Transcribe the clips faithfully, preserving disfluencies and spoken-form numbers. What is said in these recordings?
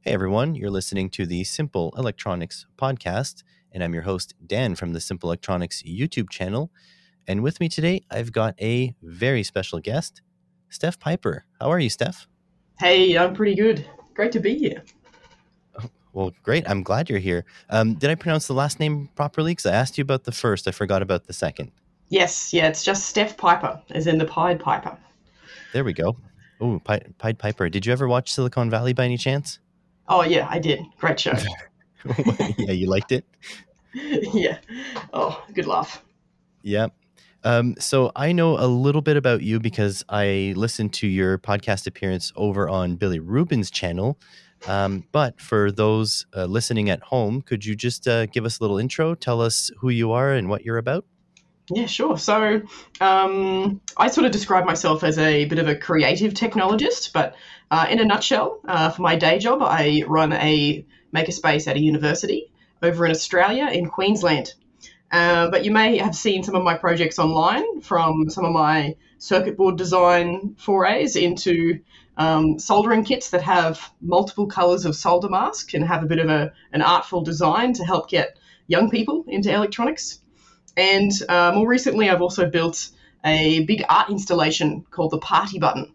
Hey everyone, you're listening to the Simple Electronics podcast, and I'm your host, Dan, from the Simple Electronics YouTube channel. And with me today, I've got a very special guest, Steph Piper. How are you, Steph? Hey, I'm pretty good. Great to be here. Oh, well, great. I'm glad you're here. Um, did I pronounce the last name properly? Because I asked you about the first. I forgot about the second. Yes, yeah, it's just Steph Piper, as in the Pied Piper. There we go. Oh, Pied, Pied Piper. Did you ever watch Silicon Valley by any chance? Oh, yeah, I did. Great show. Yeah, you liked it? Yeah. Oh, good laugh. Yeah. Um, so I know a little bit about you because I listened to your podcast appearance over on Billy Rubin's channel. Um, but for those uh, listening at home, could you just uh, give us a little intro? Tell us who you are and what you're about? Yeah, sure. So um, I sort of describe myself as a bit of a creative technologist, but uh, in a nutshell, uh, for my day job, I run a makerspace at a university over in Australia in Queensland. Uh, but you may have seen some of my projects online, from some of my circuit board design forays into um, soldering kits that have multiple colours of solder mask and have a bit of a, an artful design to help get young people into electronics. And uh, more recently, I've also built a big art installation called the Party Button.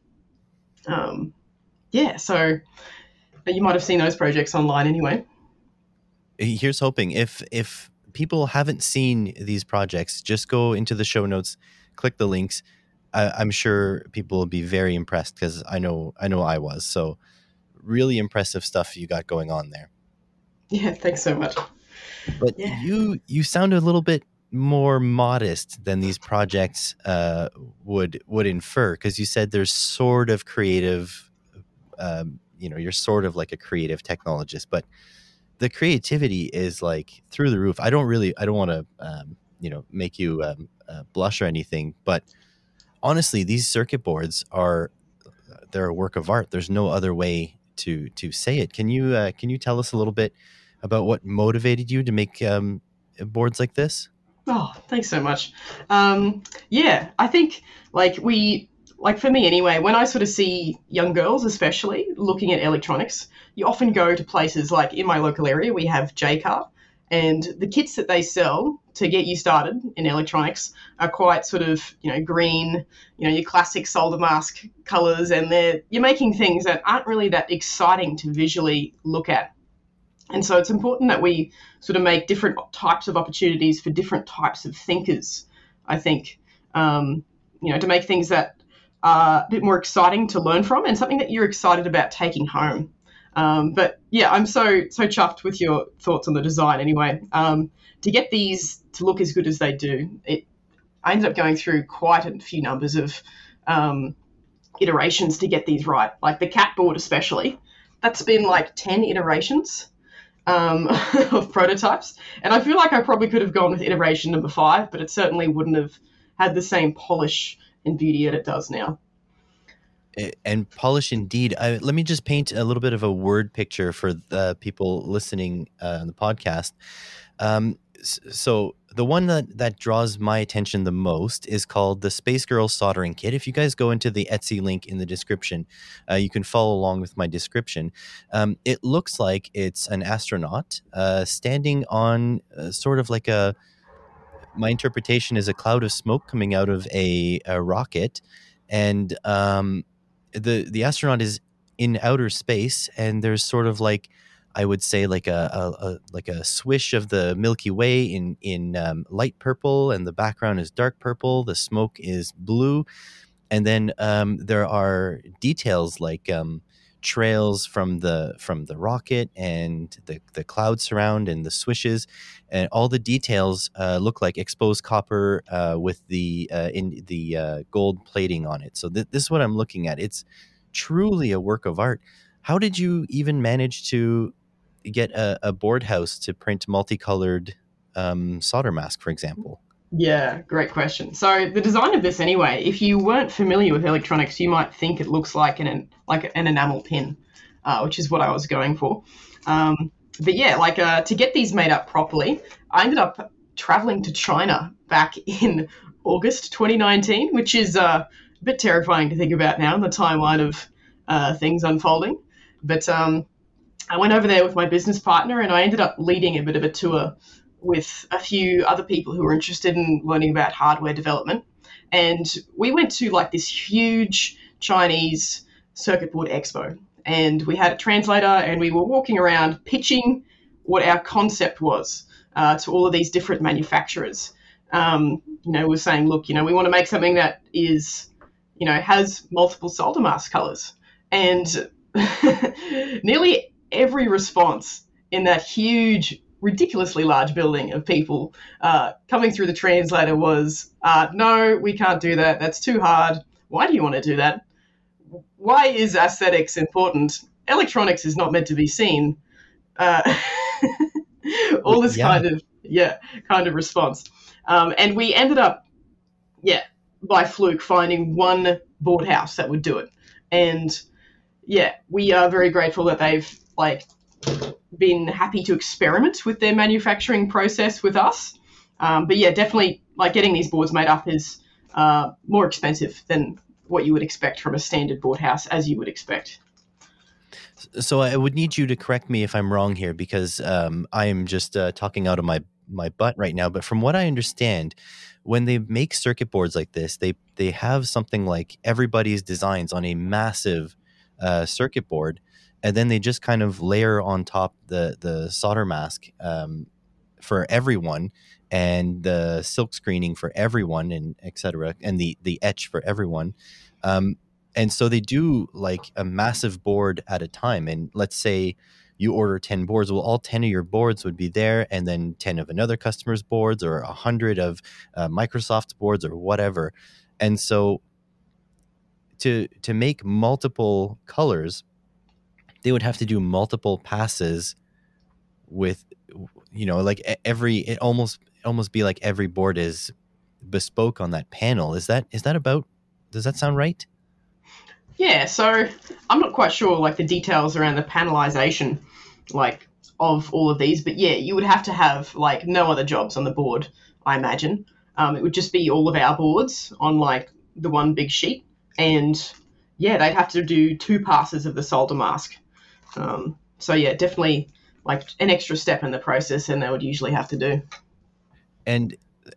Um, yeah, so you might have seen those projects online anyway. Here's hoping. If if people haven't seen these projects, just go into the show notes, click the links. I, I'm sure people will be very impressed because I know I know I was. So really impressive stuff you got going on there. Yeah, thanks so much. But Yeah. you you sound a little bit more modest than these projects uh, would would infer, because you said there's sort of creative, um, you know, you're sort of like a creative technologist, but the creativity is like through the roof. I don't really, I don't want to, um, you know, make you um, uh, blush or anything, but honestly, these circuit boards are, they're a work of art. There's no other way to to say it. Can you uh, can you tell us a little bit about what motivated you to make um, boards like this? Oh, thanks so much. Um, yeah, I think like we, like for me anyway, when I sort of see young girls, especially looking at electronics, you often go to places like in my local area, we have Jaycar, and the kits that they sell to get you started in electronics are quite sort of, you know, green, you know, your classic solder mask colors, and they're, you're making things that aren't really that exciting to visually look at. And so it's important that we sort of make different types of opportunities for different types of thinkers, I think, um, you know, to make things that are a bit more exciting to learn from and something that you're excited about taking home. Um, but yeah, I'm so, so chuffed with your thoughts on the design anyway. Um, to get these to look as good as they do, it, I ended up going through quite a few numbers of um, iterations to get these right. Like the cat board especially, that's been like ten iterations um, of prototypes. And I feel like I probably could have gone with iteration number five, but it certainly wouldn't have had the same polish and beauty that it does now. And polish indeed. I, let me just paint a little bit of a word picture for the people listening uh, on the podcast. Um, so the one that, that draws my attention the most is called the Space Girl Soldering Kit. If you guys go into the Etsy link in the description, uh, you can follow along with my description. Um, it looks like it's an astronaut uh, standing on uh, sort of like a, my interpretation is a cloud of smoke coming out of a, a rocket. And um, the, the astronaut is in outer space, and there's sort of like, I would say like a, a, a like a swish of the Milky Way in in um, light purple, and the background is dark purple. The smoke is blue, and then um, there are details like um, trails from the from the rocket, and the the cloud surround and the swishes, and all the details uh, look like exposed copper uh, with the uh, in the uh, gold plating on it. So th- this is what I'm looking at. It's truly a work of art. How did you even manage to get a, a board house to print multicolored um, solder mask, for example? Yeah, great question. So the design of this anyway, if you weren't familiar with electronics, you might think it looks like an like an enamel pin, uh, which is what I was going for. Um, but yeah, like uh, to get these made up properly, I ended up traveling to China back in August twenty nineteen, which is uh, a bit terrifying to think about now in the timeline of uh, things unfolding. But um, I went over there with my business partner, and I ended up leading a bit of a tour with a few other people who were interested in learning about hardware development. And we went to like this huge Chinese circuit board expo, and we had a translator, and we were walking around pitching what our concept was uh, to all of these different manufacturers. Um, you know, we're saying, look, you know, we want to make something that is, you know, has multiple solder mask colors. And nearly every response in that huge, ridiculously large building of people uh, coming through the translator was, uh, no, we can't do that. That's too hard. Why do you want to do that? Why is aesthetics important? Electronics is not meant to be seen. Uh, all this Yeah. kind of, yeah, kind of response. Um, and we ended up, yeah, by fluke finding one board house that would do it. And yeah, we are very grateful that they've like been happy to experiment with their manufacturing process with us. Um, but yeah, definitely like getting these boards made up is uh, more expensive than what you would expect from a standard board house, as you would expect. So I would need you to correct me if I'm wrong here, because um, I am just uh, talking out of my, my butt right now. But from what I understand, when they make circuit boards like this, they, they have something like everybody's designs on a massive uh, circuit board, and then they just kind of layer on top the, the solder mask um, for everyone, and the silk screening for everyone, and et cetera, and the, the etch for everyone. Um, and so they do like a massive board at a time. And let's say you order ten boards. Well, all ten of your boards would be there, and then ten of another customer's boards, or a hundred of uh, Microsoft's boards, or whatever. And so to to make multiple colors, they would have to do multiple passes with, you know, like every, it almost almost be like every board is bespoke on that panel. Is that is that about, does that sound right? Yeah, so I'm not quite sure like the details around the panelization like of all of these, but yeah, you would have to have like no other jobs on the board, I imagine. Um, it would just be all of our boards on like the one big sheet, and yeah, they'd have to do two passes of the solder mask. Um, so yeah, definitely like an extra step in the process, and they would usually have to do. And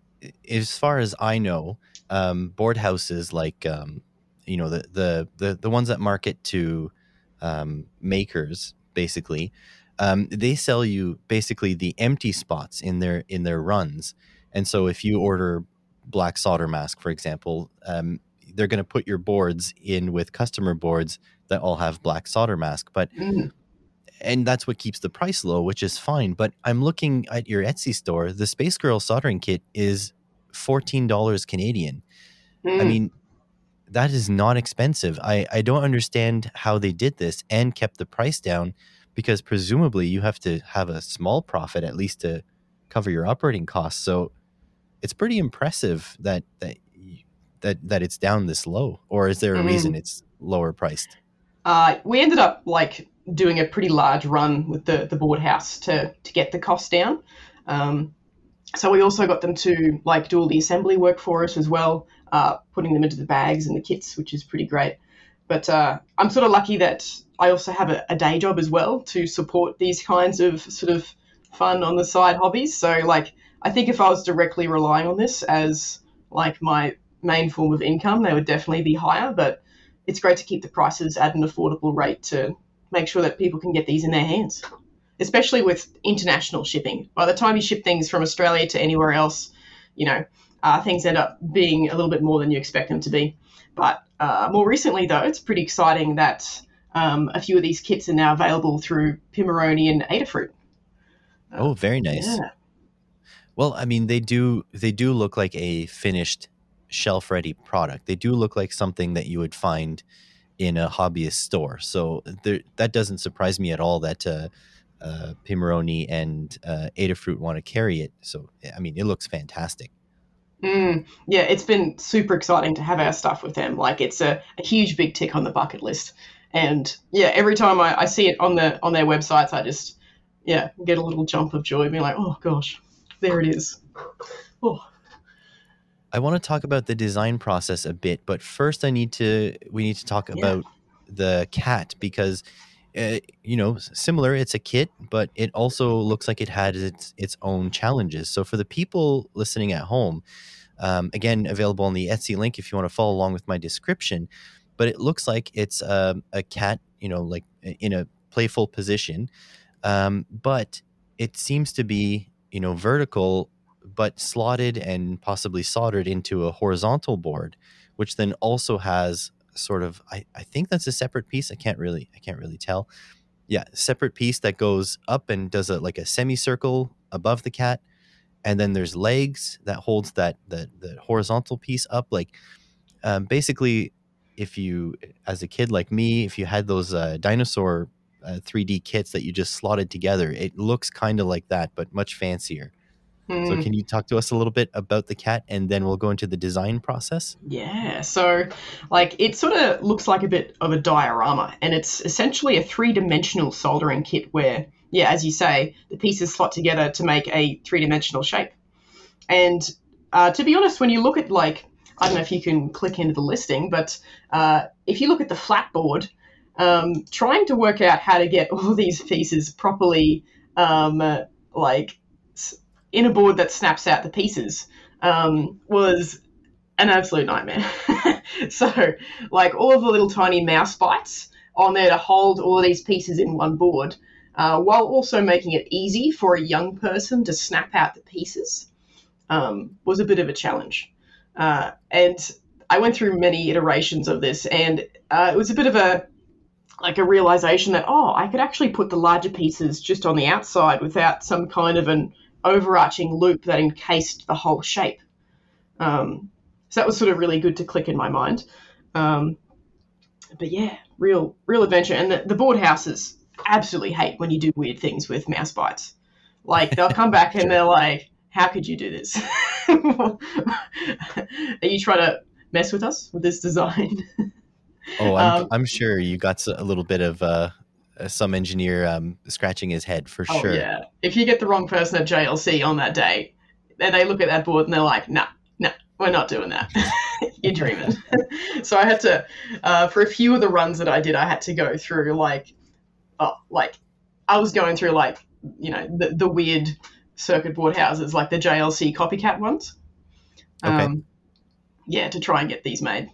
as far as I know, um, board houses like um, you know, the, the the the ones that market to um, makers, basically, um, they sell you basically the empty spots in their in their runs. And so if you order black solder mask, for example, um, they're going to put your boards in with customer boards that all have black solder mask. But Mm. and that's what keeps the price low, which is fine. But I'm looking at your Etsy store. The Space Girl soldering kit is fourteen dollars Canadian. Mm. I mean, that is not expensive. I, I don't understand how they did this and kept the price down, because presumably you have to have a small profit at least to cover your operating costs. So it's pretty impressive that that that, that it's down this low. Or is there a Mm. reason it's lower priced? Uh, we ended up like doing a pretty large run with the, the board house to, to get the cost down. Um, so we also got them to like do all the assembly work for us as well, uh, putting them into the bags and the kits, which is pretty great. But uh, I'm sort of lucky that I also have a, a day job as well to support these kinds of sort of fun on the side hobbies. So like, I think if I was directly relying on this as like my main form of income, they would definitely be higher. But it's great to keep the prices at an affordable rate to make sure that people can get these in their hands, especially with international shipping. By the time you ship things from Australia to anywhere else, you know, uh, things end up being a little bit more than you expect them to be. But uh, more recently, though, it's pretty exciting that um, a few of these kits are now available through Pimoroni and Adafruit. Uh, Oh, very nice. yeah. Well, I mean, they do they do look like a finished shelf-ready product. They do look like something that you would find in a hobbyist store. So there, that doesn't surprise me at all that uh, uh, Pimoroni and uh, Adafruit want to carry it. So, I mean, it looks fantastic. Mm, yeah, it's been super exciting to have our stuff with them. Like, it's a, a huge big tick on the bucket list. And yeah, every time I, I see it on the on their websites, I just yeah get a little jump of joy, being like, oh gosh, there it is. Oh. I want to talk about the design process a bit, but first I need to we need to talk Yeah. about the cat, because uh, you know, similar. It's a kit, but it also looks like it had its its own challenges. So for the people listening at home, um, again, available on the Etsy link if you want to follow along with my description. But it looks like it's um, a cat, you know, like in a playful position, um, but it seems to be, you know, vertical, but slotted and possibly soldered into a horizontal board, which then also has sort of, I, I think that's a separate piece. I can't really, I can't really tell. Yeah, separate piece that goes up and does a like a semicircle above the cat, and then there's legs that holds that the the horizontal piece up. Like um, basically, if you, as a kid like me, if you had those uh, dinosaur uh, three D kits that you just slotted together, it looks kind of like that, but much fancier. So Hmm. can you talk to us a little bit about the cat, and then we'll go into the design process? Yeah, so like it sort of looks like a bit of a diorama, and it's essentially a three dimensional soldering kit where, yeah, as you say, the pieces slot together to make a three dimensional shape. And uh, to be honest, when you look at like, I don't know if you can click into the listing, but uh, if you look at the flat board, um, trying to work out how to get all these pieces properly, um, uh, like in a board that snaps out the pieces, um, was an absolute nightmare. So, like all of the little tiny mouse bites on there to hold all of these pieces in one board, uh, while also making it easy for a young person to snap out the pieces, um, was a bit of a challenge. Uh, and I went through many iterations of this, and uh, it was a bit of a like a realization that, oh, I could actually put the larger pieces just on the outside without some kind of an overarching loop that encased the whole shape. Um, so that was sort of really good to click in my mind. Um, but yeah, real real adventure. And the, the board houses absolutely hate when you do weird things with mouse bites. Like they'll come back and Sure. they're like, "How could you do this? Are you trying to mess with us with this design?" Oh, I'm um, I'm sure you got s- a little bit of uh, uh, some engineer um, scratching his head for oh sure. yeah, if you get the wrong person at J L C on that day, then they look at that board and they're like, "Nah, nah, we're not doing that. You're dreaming." So I had to, uh, for a few of the runs that I did, I had to go through like, oh, like I was going through like, you know, the, the weird circuit board houses, like the J L C copycat ones. Okay. Um, yeah, to try and get these made.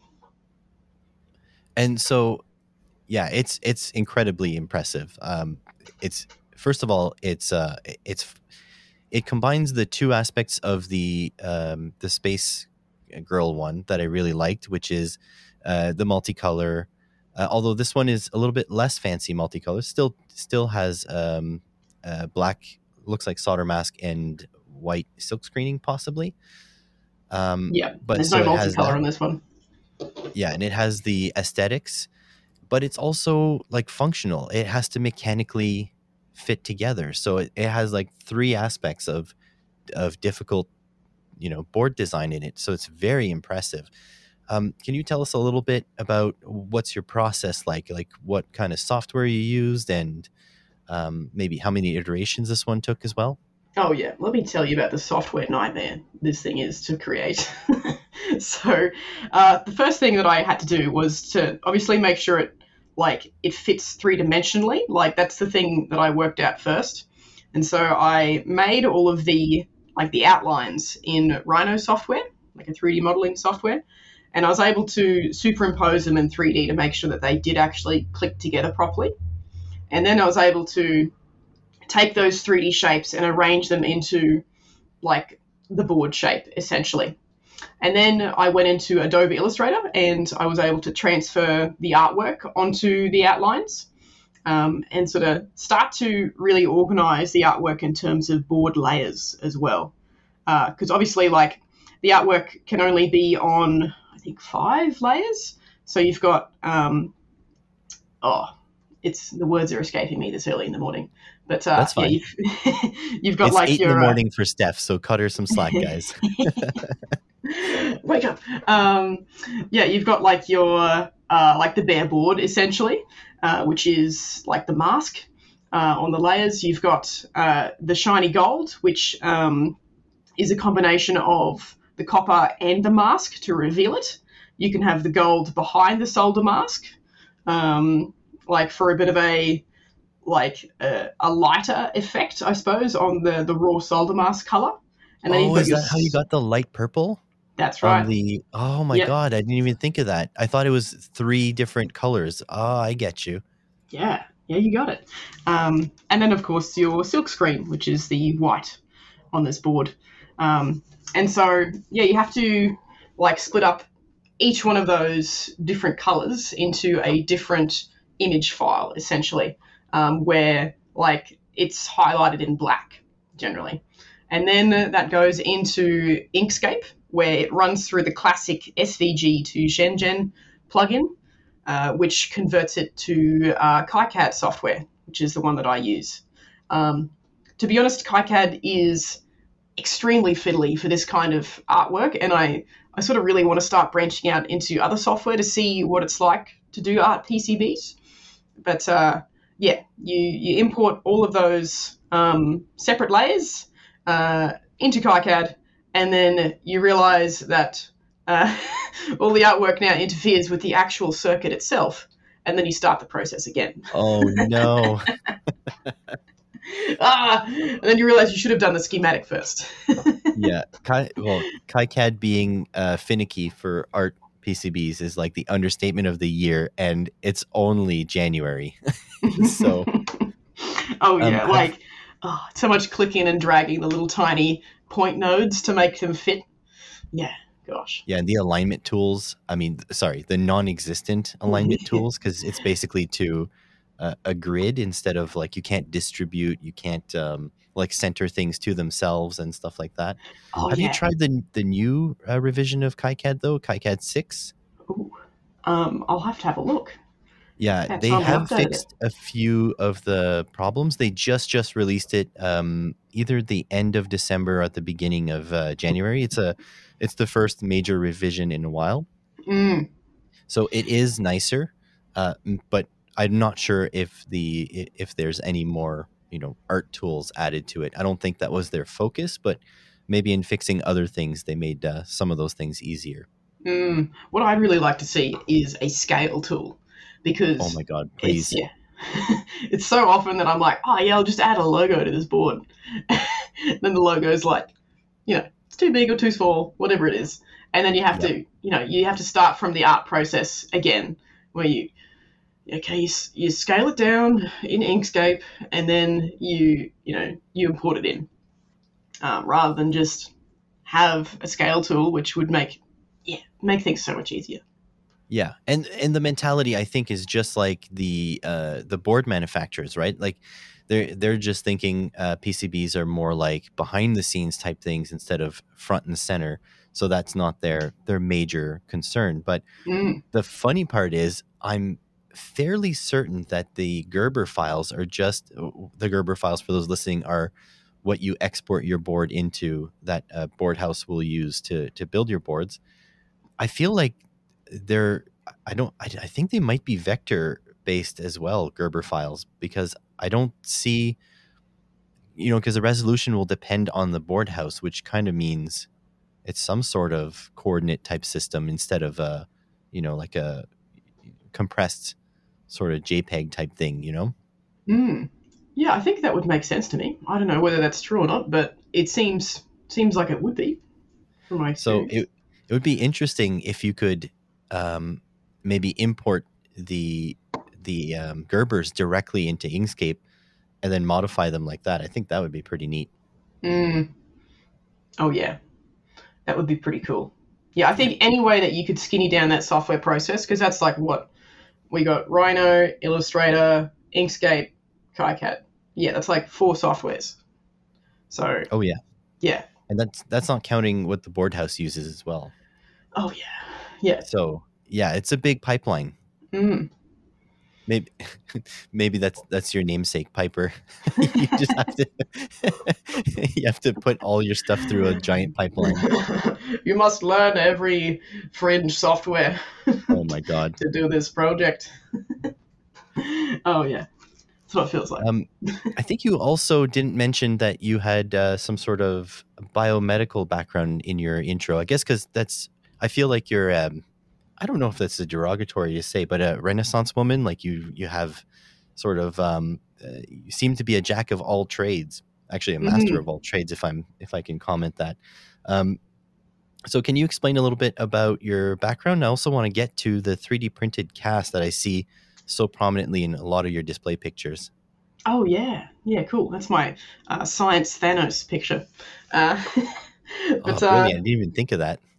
And so, yeah, it's it's incredibly impressive. Um, it's first of all, it's uh, it's it combines the two aspects of the um, the space girl one that I really liked, which is uh, the multicolor. Uh, although this one is a little bit less fancy multicolor, still still has um, uh, black, looks like solder mask and white silk screening possibly. Um, Yeah, but there's no so it has multicolor that, on this one. yeah, and it has the aesthetics, but it's also like functional. It has to mechanically fit together. So it, it has like three aspects of of difficult, you know, board design in it. So it's very impressive. Um, can you tell us a little bit about what's your process like? Like what kind of software you used, and um, maybe how many iterations this one took as well? Oh yeah, let me tell you about the software nightmare this thing is to create. So, uh, the first thing that I had to do was to obviously make sure it like it fits three dimensionally. Like that's the thing that I worked out first. And so I made all of the like the outlines in Rhino software, like a three D modeling software, and I was able to superimpose them in three D to make sure that they did actually click together properly. And then I was able to take those three D shapes and arrange them into like the board shape essentially. And then I went into Adobe Illustrator and I was able to transfer the artwork onto the outlines, um, and sort of start to really organize the artwork in terms of board layers as well. Because uh, obviously, like the artwork can only be on, I think, five layers. So you've got, um, oh, it's the words are escaping me this early in the morning. But uh, That's yeah, fine. you've you've got It's like eight in the your uh, morning for Steph, so cut her some slack, guys. wake up. Um, yeah, you've got like your uh, like the bare board essentially, uh, which is like the mask uh, on the layers. You've got uh, the shiny gold, which um, is a combination of the copper and the mask to reveal it. You can have the gold behind the solder mask, um, like for a bit of a like a, a lighter effect, I suppose, on the the raw solder mask color. And then you've Oh, got is your. that how you got the light purple That's on right. the? Oh my Yeah, God, I didn't even think of that. I thought it was three different colors. Ah, I get you. yeah, yeah. You got it. Um, and then of course your silk screen, which is the white on this board. Um, and so yeah, you have to like split up each one of those different colors into a different image file, essentially, um, where like it's highlighted in black generally. And then that goes into Inkscape, where it runs through the classic S V G to Shenzhen plugin, uh, which converts it to uh, KiCad software, which is the one that I use. Um, to be honest, KiCad is extremely fiddly for this kind of artwork, and I, I sort of really want to start branching out into other software to see what it's like to do art P C Bs. But uh, yeah, you, you import all of those um, separate layers uh, into KiCad, and then you realize that uh, all the artwork now interferes with the actual circuit itself, and then you start the process again. Oh no. Ah, and then you realize you should have done the schematic first. Yeah, Kai, well, KiCad being uh, finicky for art P C Bs is like the understatement of the year, and it's only January. So, oh um, yeah, have like oh, so much clicking and dragging the little tiny point nodes to make them fit. Yeah, gosh. yeah, and the alignment tools. I mean, sorry, the non-existent alignment tools, because it's basically to uh, a grid instead of like you can't distribute, you can't um, like center things to themselves and stuff like that. Oh Have you yeah. tried the the new uh, revision of KiCad though? KiCad six? Ooh. Um, I'll have to have a look. Yeah, Can't they tell me have updated it. fixed a few of the problems. They just just released it um, either the end of December or at the beginning of uh, January. It's a it's the first major revision in a while, Mm, so it is nicer. Uh, m- but I'm not sure if the i- if there's any more you know art tools added to it. I don't think that was their focus, but maybe in fixing other things, they made uh, some of those things easier. mm. What I'd really like to see is a scale tool, Oh because my God, it's please! yeah, it's so often that I'm like, oh yeah, I'll just add a logo to this board. Then the logo's like, you know, it's too big or too small, whatever it is. And then you have Yep. to, you know, you have to start from the art process again, where you, okay, you, you scale it down in Inkscape, and then you, you know, you import it in, um, rather than just have a scale tool, which would make, yeah, make things so much easier. Yeah, and and the mentality I think is just like the uh, the board manufacturers, right? Like they're they're just thinking uh, P C Bs are more like behind the scenes type things instead of front and center. So that's not their their major concern. But Mm, the funny part is, I'm fairly certain that the Gerber files are just the Gerber files for those listening are what you export your board into that uh, board house will use to to build your boards. I feel like they're I don't I, I think they might be vector based as well, Gerber files, because I don't see you know because the resolution will depend on the board house, which kind of means it's some sort of coordinate type system instead of a you know like a compressed sort of JPEG type thing, you know. mm. Yeah, I think that would make sense to me. I don't know whether that's true or not, but it seems seems like it would be from my So experience. it it would be interesting if you could um, maybe import the the um, Gerbers directly into Inkscape and then modify them like that. I think that would be pretty neat. Mm. Oh yeah, that would be pretty cool. Yeah, I Yeah. think any way that you could skinny down that software process, because that's like what we got: Rhino, Illustrator, Inkscape, KiCad. Yeah, that's like four softwares. So Oh yeah. yeah. And that's that's not counting what the board house uses as well. Oh yeah. Yeah. So yeah, it's a big pipeline. Mm. Maybe maybe that's that's your namesake, Piper. You just have to you have to put all your stuff through a giant pipeline. You must learn every fringe software Oh my God. to do this project. Oh yeah, that's what it feels like. Um, I think you also didn't mention that you had uh, some sort of biomedical background in your intro. I guess because that's I feel like you're um, I don't know if that's a derogatory to say, but a Renaissance woman, like you you have sort of um, uh, you seem to be a jack of all trades, actually a master Mm-hmm. of all trades, if I'm if I can comment that. Um, so can you explain a little bit about your background? I also want to get to the three D printed cast that I see so prominently in a lot of your display pictures. Oh yeah, yeah, cool. That's my uh, science Thanos picture. Uh, Oh, but uh, brilliant. I didn't even think of that.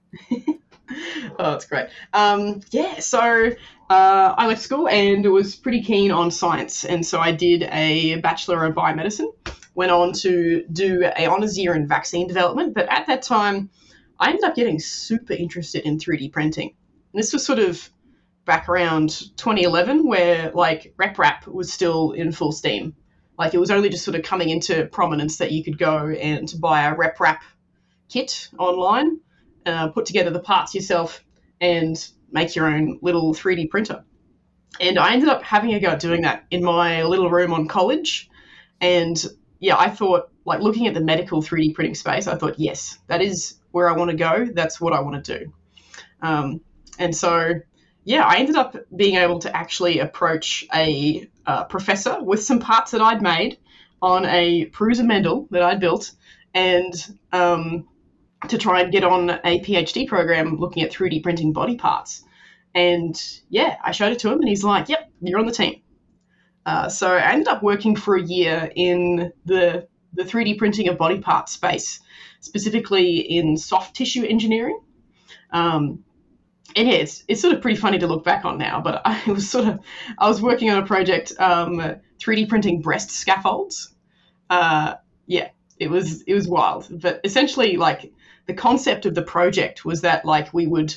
oh, that's great. Um, yeah, so uh, I left school and was pretty keen on science, and so I did a Bachelor of Biomedicine. Went on to do a honours year in vaccine development, but at that time, I ended up getting super interested in three D printing. And this was sort of back around twenty eleven, where like RepRap was still in full steam. Like it was only just sort of coming into prominence that you could go and buy a RepRap kit online, uh, put together the parts yourself, and make your own little three D printer. And I ended up having a go at doing that in my little room on college. And yeah, I thought, like looking at the medical three D printing space, I thought, yes, that is where I want to go. That's what I want to do. Um, and so, yeah, I ended up being able to actually approach a uh, professor with some parts that I'd made on a Prusa Mendel that I'd built, and um, to try and get on a PhD program looking at three D printing body parts. And yeah, I showed it to him, and he's like, "Yep, you're on the team." Uh, so I ended up working for a year in the the three D printing of body parts space, specifically in soft tissue engineering. Um, and yeah, it's it's sort of pretty funny to look back on now, but I was sort of I was working on a project, um, three D printing breast scaffolds. Uh, yeah, it was it was wild, but essentially, like the concept of the project was that like we would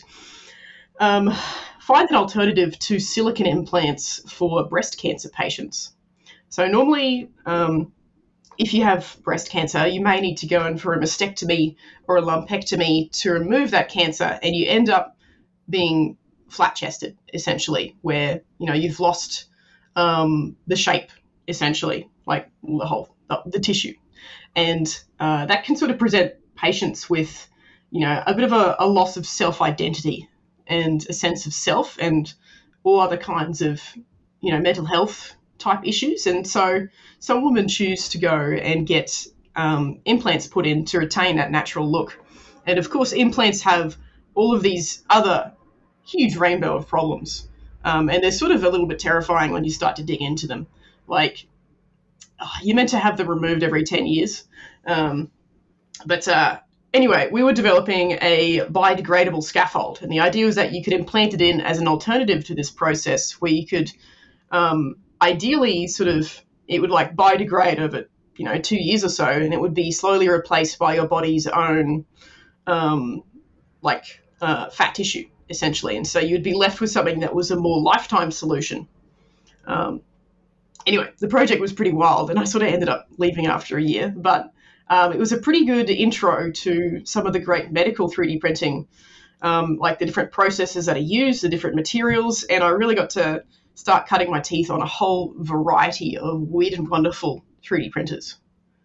um, find an alternative to silicone implants for breast cancer patients. So normally, um, if you have breast cancer, you may need to go in for a mastectomy or a lumpectomy to remove that cancer, and you end up being flat-chested, essentially, where you know you've lost um, the shape, essentially, like the whole the, the tissue, and uh, that can sort of present patients with, you know, a bit of a, a loss of self-identity and a sense of self, and all other kinds of, you know, mental health type issues. And so some women choose to go and get um, implants put in to retain that natural look. And of course, implants have all of these other huge rainbow of problems. Um, and they're sort of a little bit terrifying when you start to dig into them. Like, oh, you're meant to have them removed every ten years. Um, but uh, anyway, we were developing a biodegradable scaffold. And the idea was that you could implant it in as an alternative to this process, where you could um, ideally sort of, it would like biodegrade over, you know, two years or so, and it would be slowly replaced by your body's own um, like uh, fat tissue, essentially. And so you'd be left with something that was a more lifetime solution. Um, anyway, the project was pretty wild, and I sort of ended up leaving after a year, but um, it was a pretty good intro to some of the great medical three D printing, um, like the different processes that are used, the different materials, and I really got to start cutting my teeth on a whole variety of weird and wonderful three D printers.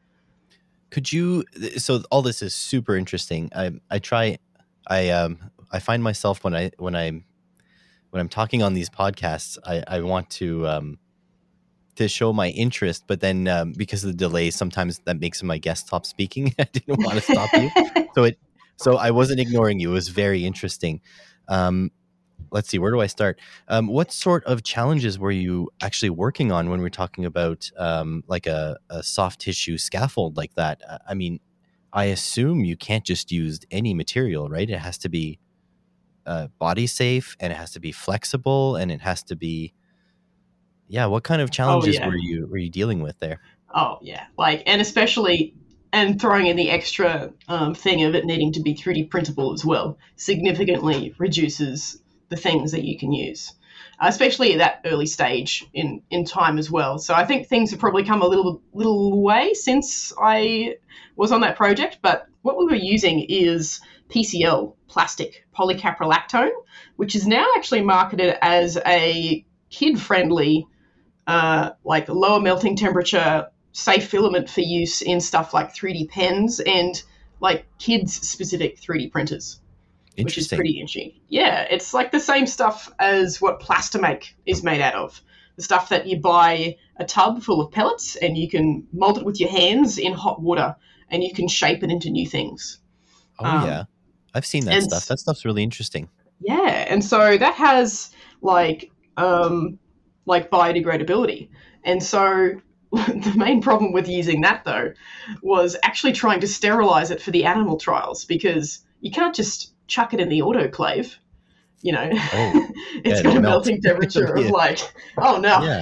Could you, so all this is super interesting. I I try, I um I find myself when I when I'm when I'm talking on these podcasts, I I want to um to show my interest, but then um, because of the delay, sometimes that makes my guest stop speaking. I didn't want to stop you, so it so I wasn't ignoring you. It was very interesting. Um, let's see, where do I start? Um, what sort of challenges were you actually working on when we're talking about um, like a, a soft tissue scaffold like that? I mean, I assume you can't just use any material, right? It has to be uh, body safe, and it has to be flexible, and it has to be, yeah. What kind of Oh challenges yeah. were you were you dealing with there? Oh yeah. Like, and especially, and throwing in the extra um, thing of it needing to be three D printable as well significantly reduces the things that you can use, uh, especially at that early stage in, in time as well. So I think things have probably come a little little way since I was on that project, but what we were using is P C L, plastic polycaprolactone, which is now actually marketed as a kid-friendly, uh, like lower melting temperature, safe filament for use in stuff like three D pens and like kids-specific three D printers, which is Interesting. pretty interesting. Yeah, it's like the same stuff as what Plastomake is made out of. the stuff that you buy a tub full of pellets and you can mold it with your hands in hot water and you can shape it into new things. Oh Um, yeah, I've seen that and stuff. That stuff's really interesting. yeah, and so that has like um, like biodegradability. And so the main problem with using that though was actually trying to sterilize it for the animal trials because you can't just chuck it in the autoclave. You know, Oh, yeah, it's got it'll a melt. melting temperature of Yeah, like, oh no. yeah.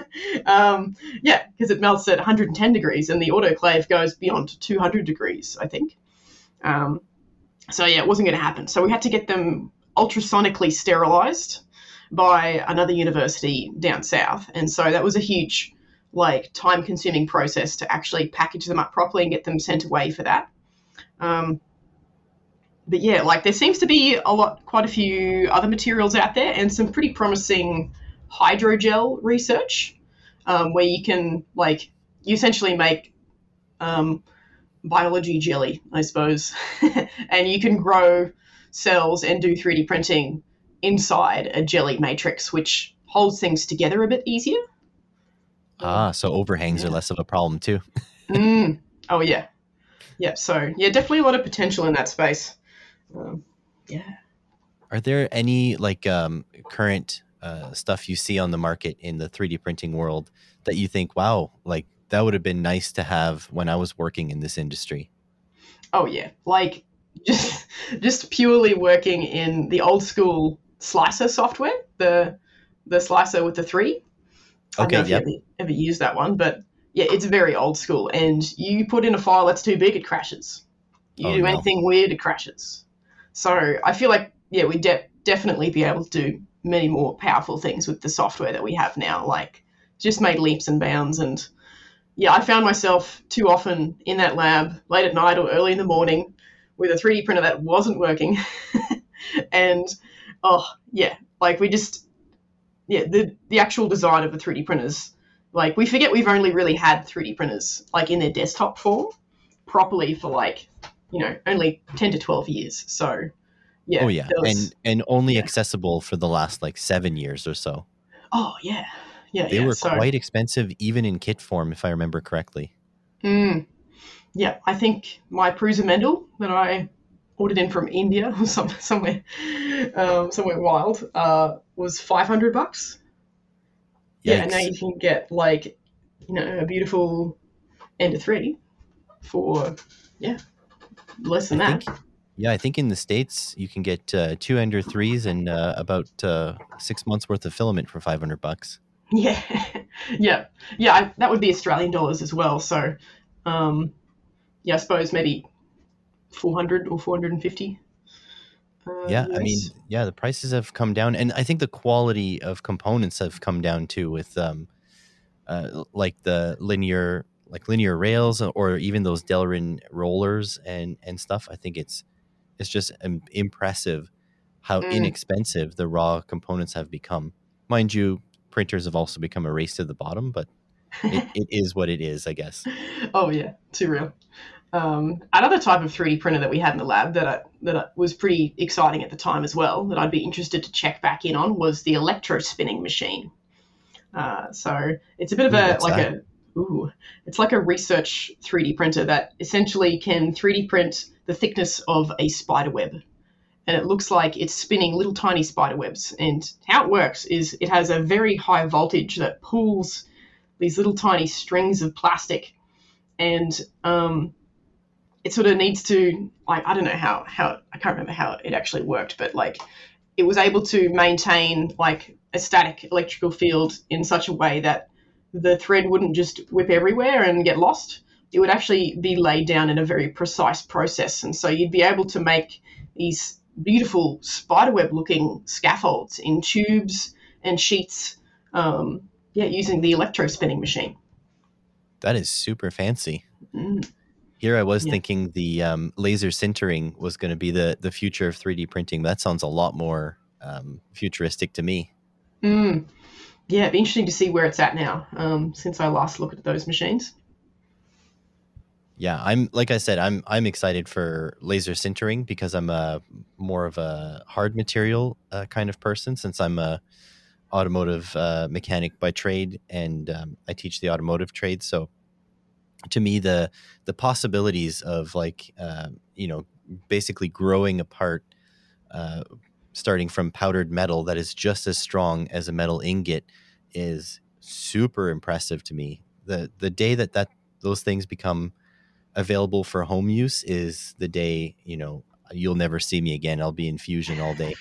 um, yeah, because it melts at one hundred ten degrees and the autoclave goes beyond two hundred degrees, I think. Um, so yeah, it wasn't going to happen. So we had to get them ultrasonically sterilized by another university down south. And so that was a huge, like, time consuming process to actually package them up properly and get them sent away for that. Um, but yeah, like there seems to be a lot, quite a few other materials out there and some pretty promising hydrogel research um, where you can, like, you essentially make um, biology jelly, I suppose, and you can grow cells and do three D printing inside a jelly matrix, which holds things together a bit easier. Ah, so overhangs Yeah. are less of a problem too. Mm. Oh yeah, yeah. So yeah, definitely a lot of potential in that space. Um, yeah. Are there any like um, current uh, stuff you see on the market in the three D printing world that you think, wow, like that would have been nice to have when I was working in this industry? Oh yeah, like just just purely working in the old school slicer software, the the slicer with the three. I don't know Okay, if you yep. ever, ever used that one, but yeah, it's very old school. And you put in a file that's too big, it crashes. You Oh do no. anything weird, it crashes. So I feel like, yeah, we'd de- definitely be able to do many more powerful things with the software that we have now. Like, just made leaps and bounds. And yeah, I found myself too often in that lab late at night or early in the morning with a three D printer that wasn't working. and oh, yeah, like we just, yeah, the, the actual design of the three D printers, like we forget we've only really had three D printers like in their desktop form properly for like, you know, only ten to twelve years. So yeah, Oh yeah, there was, and and only yeah. accessible for the last like seven years or so. Oh yeah, yeah, They yeah. were So quite expensive, even in kit form, if I remember correctly. mm, yeah, I think my Prusa Mendel that I ordered in from India or some, somewhere, um, somewhere wild, uh, was five hundred bucks. Yeah, and now Yikes! you can get like, you know, a beautiful Ender three for yeah less I than that. think, yeah, I think in the States you can get uh, two Ender threes and uh, about uh, six months worth of filament for five hundred bucks. Yeah, yeah, yeah. I, that would be Australian dollars as well. So, um, yeah, I suppose maybe four hundred or four hundred and fifty uh, Yeah, I mean, U S. yeah, the prices have come down, and I think the quality of components have come down too, with um, uh, like the linear, like linear rails, or even those Delrin rollers and and stuff. I think it's it's just um, impressive how Mm. inexpensive the raw components have become. Mind you, printers have also become a race to the bottom, but it, it is what it is, I guess. Oh yeah, too real. Um, another type of three D printer that we had in the lab that I, that I, was pretty exciting at the time as well, that I'd be interested to check back in on, was the electro spinning machine. Uh, so it's a bit of Ooh, a what's like that? a ooh, it's like a research three D printer that essentially can three D print the thickness of a spider web, and it looks like it's spinning little tiny spider webs. And how it works is it has a very high voltage that pulls these little tiny strings of plastic, and um, it sort of needs to, like, I don't know how how I can't remember how it actually worked, but like it was able to maintain like a static electrical field in such a way that the thread wouldn't just whip everywhere and get lost. It would actually be laid down in a very precise process, and so you'd be able to make these beautiful spiderweb looking scaffolds in tubes and sheets, um, yeah, using the electro spinning machine. That is super fancy. Mm, Here I was yeah. thinking the um, laser sintering was going to be the, the future of three D printing. That sounds a lot more um, futuristic to me. Mm. Yeah, it'd be interesting to see where it's at now, um, since I last looked at those machines. Yeah, I'm like I said, I'm I'm excited for laser sintering because I'm a more of a hard material uh, kind of person, since I'm a automotive uh, mechanic by trade, and um, I teach the automotive trade. So to me, the the possibilities of like uh, you know basically growing apart, uh, starting from powdered metal that is just as strong as a metal ingot, is super impressive to me. The the day that that those things become available for home use is the day, you know, you'll never see me again. I'll be in Fusion all day.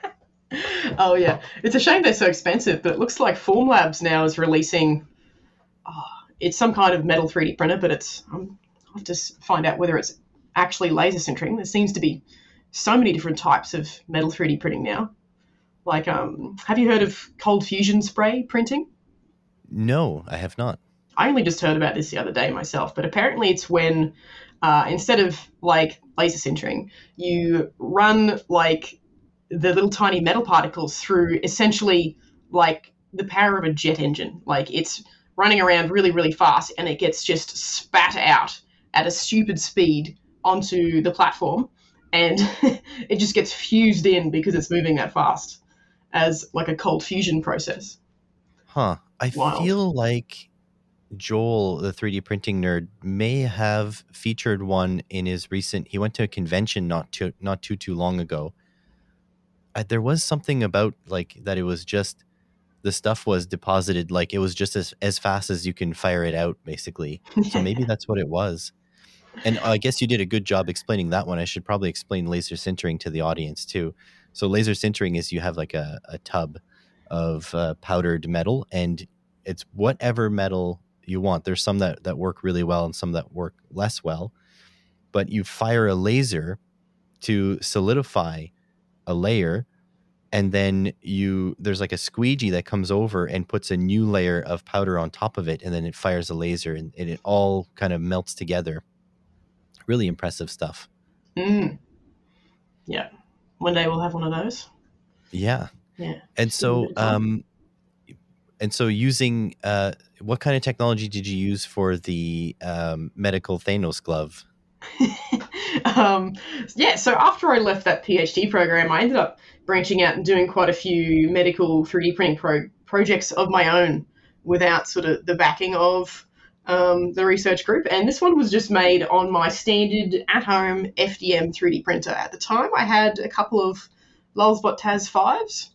Oh yeah, it's a shame they're so expensive, but it looks like Formlabs now is releasing. Oh, it's some kind of metal three D printer, but it's um, I'll have to find out whether it's actually laser sintering. There seems to be so many different types of metal three D printing now. Like, um, have you heard of cold fusion spray printing? No, I have not. I only just heard about this the other day myself, but apparently it's when uh, instead of like laser sintering, you run like the little tiny metal particles through essentially like the power of a jet engine. Like it's running around really, really fast and it gets just spat out at a stupid speed onto the platform, and it just gets fused in because it's moving that fast as like a cold fusion process. Huh. I Wild. feel like Joel, the three D printing nerd, may have featured one in his recent. He went to a convention not too not too too long ago. I, there was something about like that. It was just the stuff was deposited like it was just as as fast as you can fire it out, basically. So maybe that's what it was. And I guess you did a good job explaining that one. I should probably explain laser sintering to the audience too. So laser sintering is you have like a, a tub of uh, powdered metal, and it's whatever metal you want. There's some that, that work really well and some that work less well. But you fire a laser to solidify a layer, and then you there's like a squeegee that comes over and puts a new layer of powder on top of it, and then it fires a laser, and, and it all kind of melts together. Really impressive stuff. Mm. Yeah. One day we'll have one of those. Yeah. Yeah. And so, um, and so using, uh, what kind of technology did you use for the um, medical Thanos glove? um, yeah. So after I left that PhD program, I ended up branching out and doing quite a few medical three D printing pro- projects of my own without sort of the backing of Um, the research group, and this one was just made on my standard at-home F D M three D printer. At the time, I had a couple of Lulzbot T A S fives.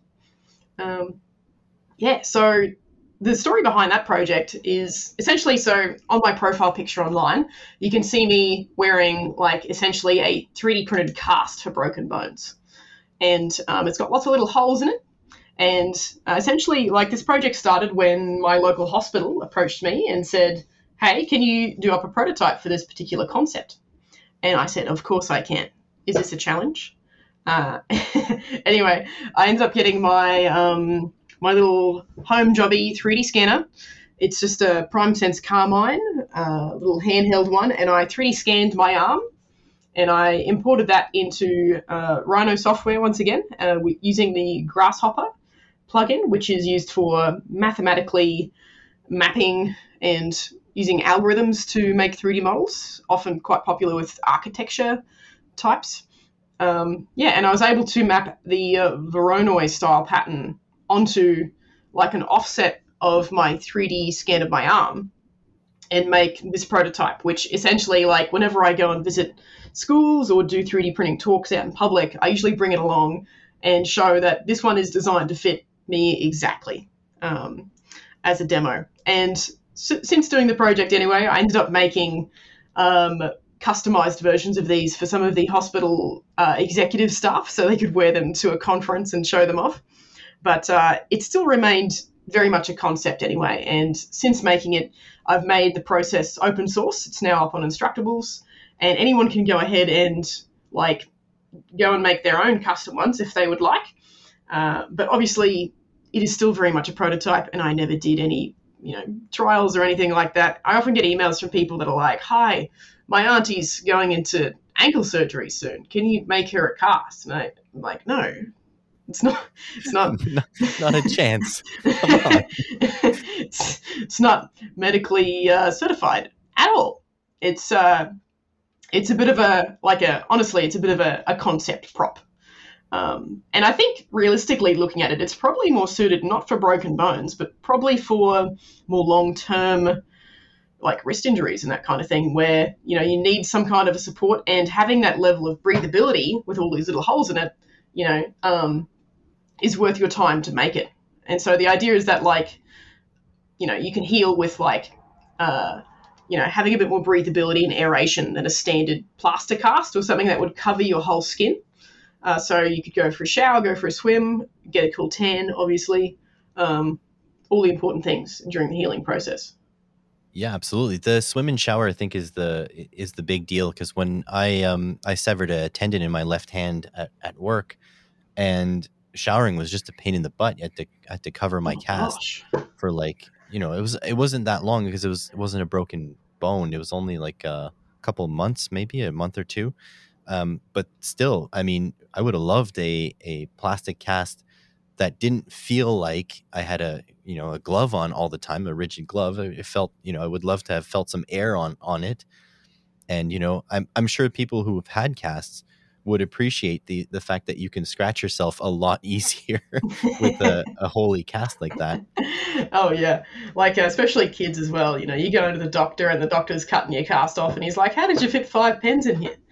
Um, yeah, so the story behind that project is essentially, so on my profile picture online, you can see me wearing like essentially a three D printed cast for broken bones. And um, it's got lots of little holes in it. And uh, essentially, like this project started when my local hospital approached me and said, hey, can you do up a prototype for this particular concept? And I said, of course I can. Is this a challenge? Uh, anyway, I ended up getting my um, my little home jobby three D scanner. It's just a PrimeSense Carmine, a uh, little handheld one, and I three D scanned my arm, and I imported that into uh, Rhino software once again, uh, using the Grasshopper plugin, which is used for mathematically mapping and using algorithms to make three D models, often quite popular with architecture types. Um, yeah, and I was able to map the uh, Voronoi style pattern onto like an offset of my three D scan of my arm and make this prototype, which essentially, like, whenever I go and visit schools or do three D printing talks out in public, I usually bring it along and show that this one is designed to fit me exactly um, as a demo. And since doing the project anyway, I ended up making um, customized versions of these for some of the hospital uh, executive staff so they could wear them to a conference and show them off. But uh, it still remained very much a concept anyway. And since making it, I've made the process open source. It's now up on Instructables, and anyone can go ahead and like go and make their own custom ones if they would like. Uh, but obviously, it is still very much a prototype, and I never did any you know, trials or anything like that. I often get emails from people that are like, hi, my auntie's going into ankle surgery soon. Can you make her a cast? And I'm like, no, it's not, it's not, not, not a chance. Come on. it's, it's not medically uh, certified at all. It's, uh, it's a bit of a, like a, honestly, it's a bit of a, a concept prop. Um, and I think realistically looking at it, it's probably more suited not for broken bones, but probably for more long term, like wrist injuries and that kind of thing, where you know you need some kind of a support, and having that level of breathability with all these little holes in it, you know, um, is worth your time to make it. And so the idea is that like, you know, you can heal with like, uh, you know, having a bit more breathability and aeration than a standard plaster cast or something that would cover your whole skin. Uh, so you could go for a shower, go for a swim, get a cool tan, obviously, um, all the important things during the healing process. Yeah, absolutely. The swim and shower, I think, is the is the big deal, because when I um I severed a tendon in my left hand at, at work, and showering was just a pain in the butt. I had to I had to cover my Oh cast gosh. for like, you know, it was it wasn't that long, because it was it wasn't a broken bone. It was only like a couple months, maybe a month or two. Um, but still, I mean, I would have loved a a plastic cast that didn't feel like I had a, you know, a glove on all the time, a rigid glove. It felt, you know, I would love to have felt some air on on it. And, you know, I'm I'm sure people who have had casts would appreciate the the fact that you can scratch yourself a lot easier with a, a holy cast like that. Oh yeah, like uh, especially kids as well. You know, you go into the doctor and the doctor's cutting your cast off, and he's like, "How did you fit five pens in here?"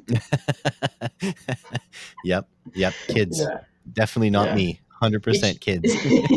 Yep, yep, kids. Yeah, Definitely not yeah. me. one hundred percent kids.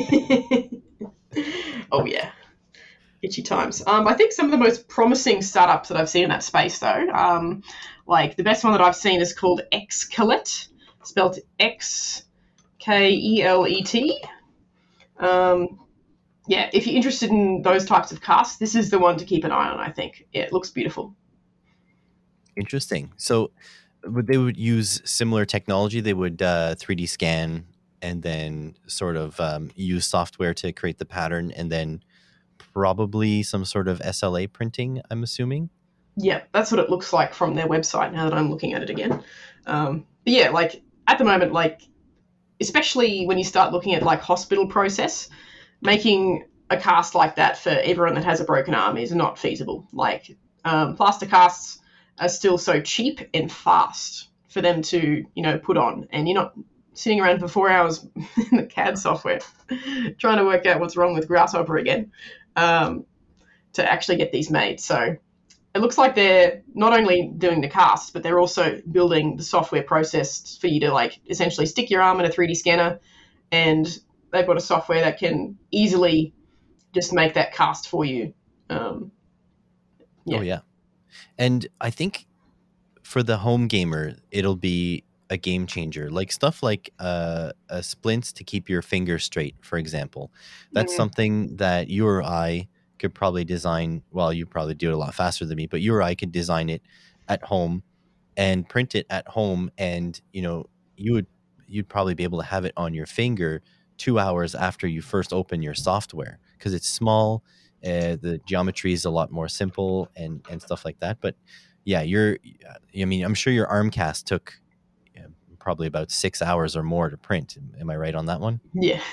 Oh yeah, itchy times. Um, I think some of the most promising startups that I've seen in that space, though, um, like the best one that I've seen is called Xkelet, spelled X K E L E T. Um, yeah, if you're interested in those types of casts, this is the one to keep an eye on, I think. Yeah, it looks beautiful. Interesting. So would they would use similar technology? They would uh, three D scan and then sort of um, use software to create the pattern, and then probably some sort of S L A printing, I'm assuming. Yeah, that's what it looks like from their website now that I'm looking at it again. Um, but yeah, like at the moment, like especially when you start looking at like hospital process, making a cast like that for everyone that has a broken arm is not feasible. Like um, plaster casts are still so cheap and fast for them to, you know, put on, and you're not sitting around for four hours in the C A D software trying to work out what's wrong with Grasshopper again um, to actually get these made. So it looks like they're not only doing the casts, but they're also building the software process for you to like essentially stick your arm in a three D scanner, and they've got a software that can easily just make that cast for you. Um, yeah. Oh yeah. And I think for the home gamer, it'll be a game changer. Like stuff like uh, a splints to keep your finger straight, for example. That's Mm, something that you or I could probably design. Well, you probably do it a lot faster than me, but you or I could design it at home and print it at home, and you know, you would you'd probably be able to have it on your finger two hours after you first open your software, because it's small. Uh, the geometry is a lot more simple and and stuff like that. But yeah, you're. I mean, I'm sure your Armcast took uh, probably about six hours or more to print. Am I right on that one? yeah.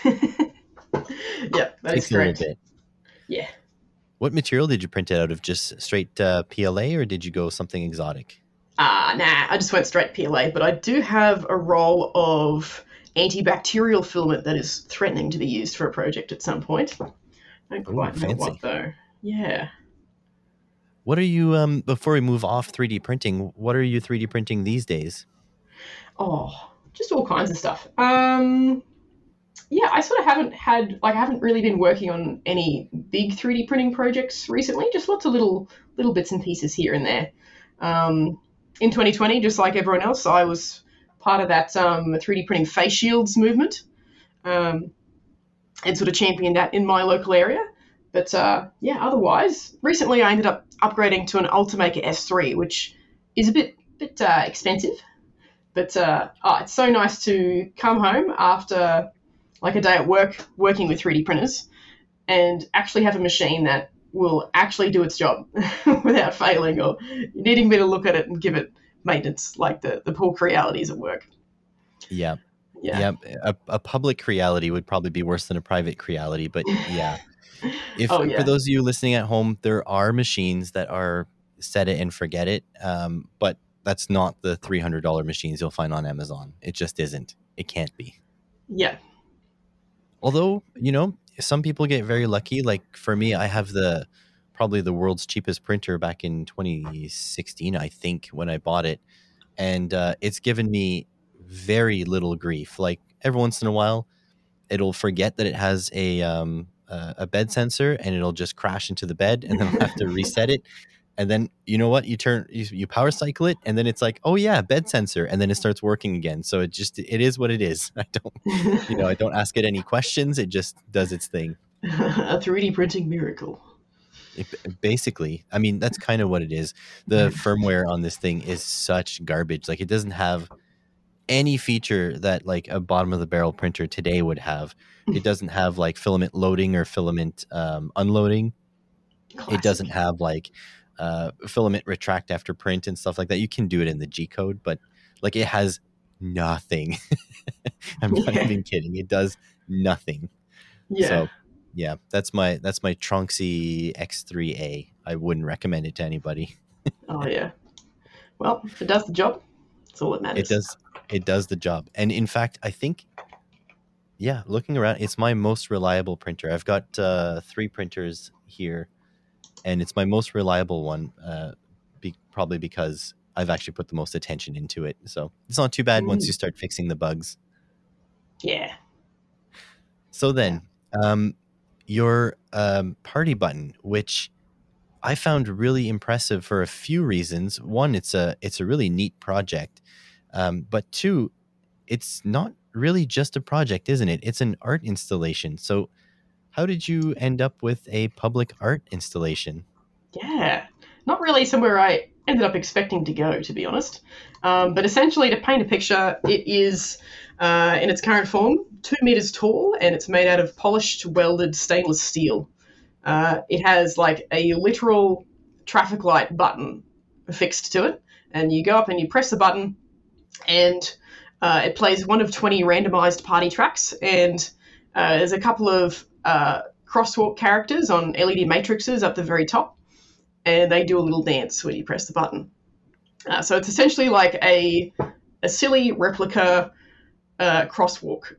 Yeah, that is Takes a little correct. bit. Yeah. What material did you print it out of? Just straight uh, P L A, or did you go something exotic? Uh, nah, I just went straight P L A, but I do have a roll of antibacterial filament that is threatening to be used for a project at some point. I don't Oh, quite know what fancy. though. Yeah. What are you, um, before we move off three D printing, what are you three D printing these days? Oh, just all kinds of stuff. Um, yeah, I sort of haven't had like I haven't really been working on any big three D printing projects recently. Just lots of little little bits and pieces here and there. Um, in twenty twenty, just like everyone else, I was part of that um, three D printing face shields movement, um, and sort of championed that in my local area. But uh, yeah, otherwise, recently I ended up upgrading to an Ultimaker S three, which is a bit bit uh, expensive. But uh, oh, it's so nice to come home after like a day at work working with three D printers and actually have a machine that will actually do its job without failing or needing me to look at it and give it maintenance like the, the poor realities at work. Yeah. Yeah. Yeah. A, a public reality would probably be worse than a private reality, but yeah. If Oh, for yeah. those of you listening at home, there are machines that are set it and forget it. Um, but that's not the three hundred dollars machines you'll find on Amazon. It just isn't. It can't be. Yeah. Although, you know, some people get very lucky. Like for me, I have the probably the world's cheapest printer back in twenty sixteen, I think, when I bought it. And uh, it's given me very little grief. Like every once in a while, it'll forget that it has a um, uh, a bed sensor, and it'll just crash into the bed, and then I'll have to reset it. And then, you know what, you turn, you, you power cycle it, and then it's like, oh yeah, bed sensor. And then it starts working again. So it just, it is what it is. I don't, you know, I don't ask it any questions. It just does its thing. A three D printing miracle. It, basically, I mean, that's kind of what it is. The firmware on this thing is such garbage. Like it doesn't have any feature that like a bottom of the barrel printer today would have. It doesn't have like filament loading or filament um, unloading. Classic. It doesn't have like uh, filament retract after print and stuff like that. You can do it in the G code, but like it has nothing. I'm not yeah. even kidding. It does nothing. Yeah. So yeah, that's my that's my Tronxy X three A. I wouldn't recommend it to anybody. Oh yeah. Well, if it does the job, that's all that matters. It does. It does the job. And in fact, I think, yeah, looking around, it's my most reliable printer. I've got uh, three printers here, and it's my most reliable one, uh, be, probably because I've actually put the most attention into it. So it's not too bad mm. once you start fixing the bugs. Yeah. So then, um, your um, party button, which I found really impressive for a few reasons. One, it's a it's a really neat project. Um, but two, it's not really just a project, isn't it? It's an art installation. So how did you end up with a public art installation? Yeah, not really somewhere I ended up expecting to go, to be honest. Um, but essentially, to paint a picture, it is, uh, in its current form, two meters tall, and it's made out of polished, welded stainless steel. Uh, it has like a literal traffic light button affixed to it, and you go up and you press the button, and uh, it plays one of twenty randomized party tracks, and uh, there's a couple of uh, crosswalk characters on L E D matrices up the very top, and they do a little dance when you press the button. Uh, so it's essentially like a a silly replica uh, crosswalk.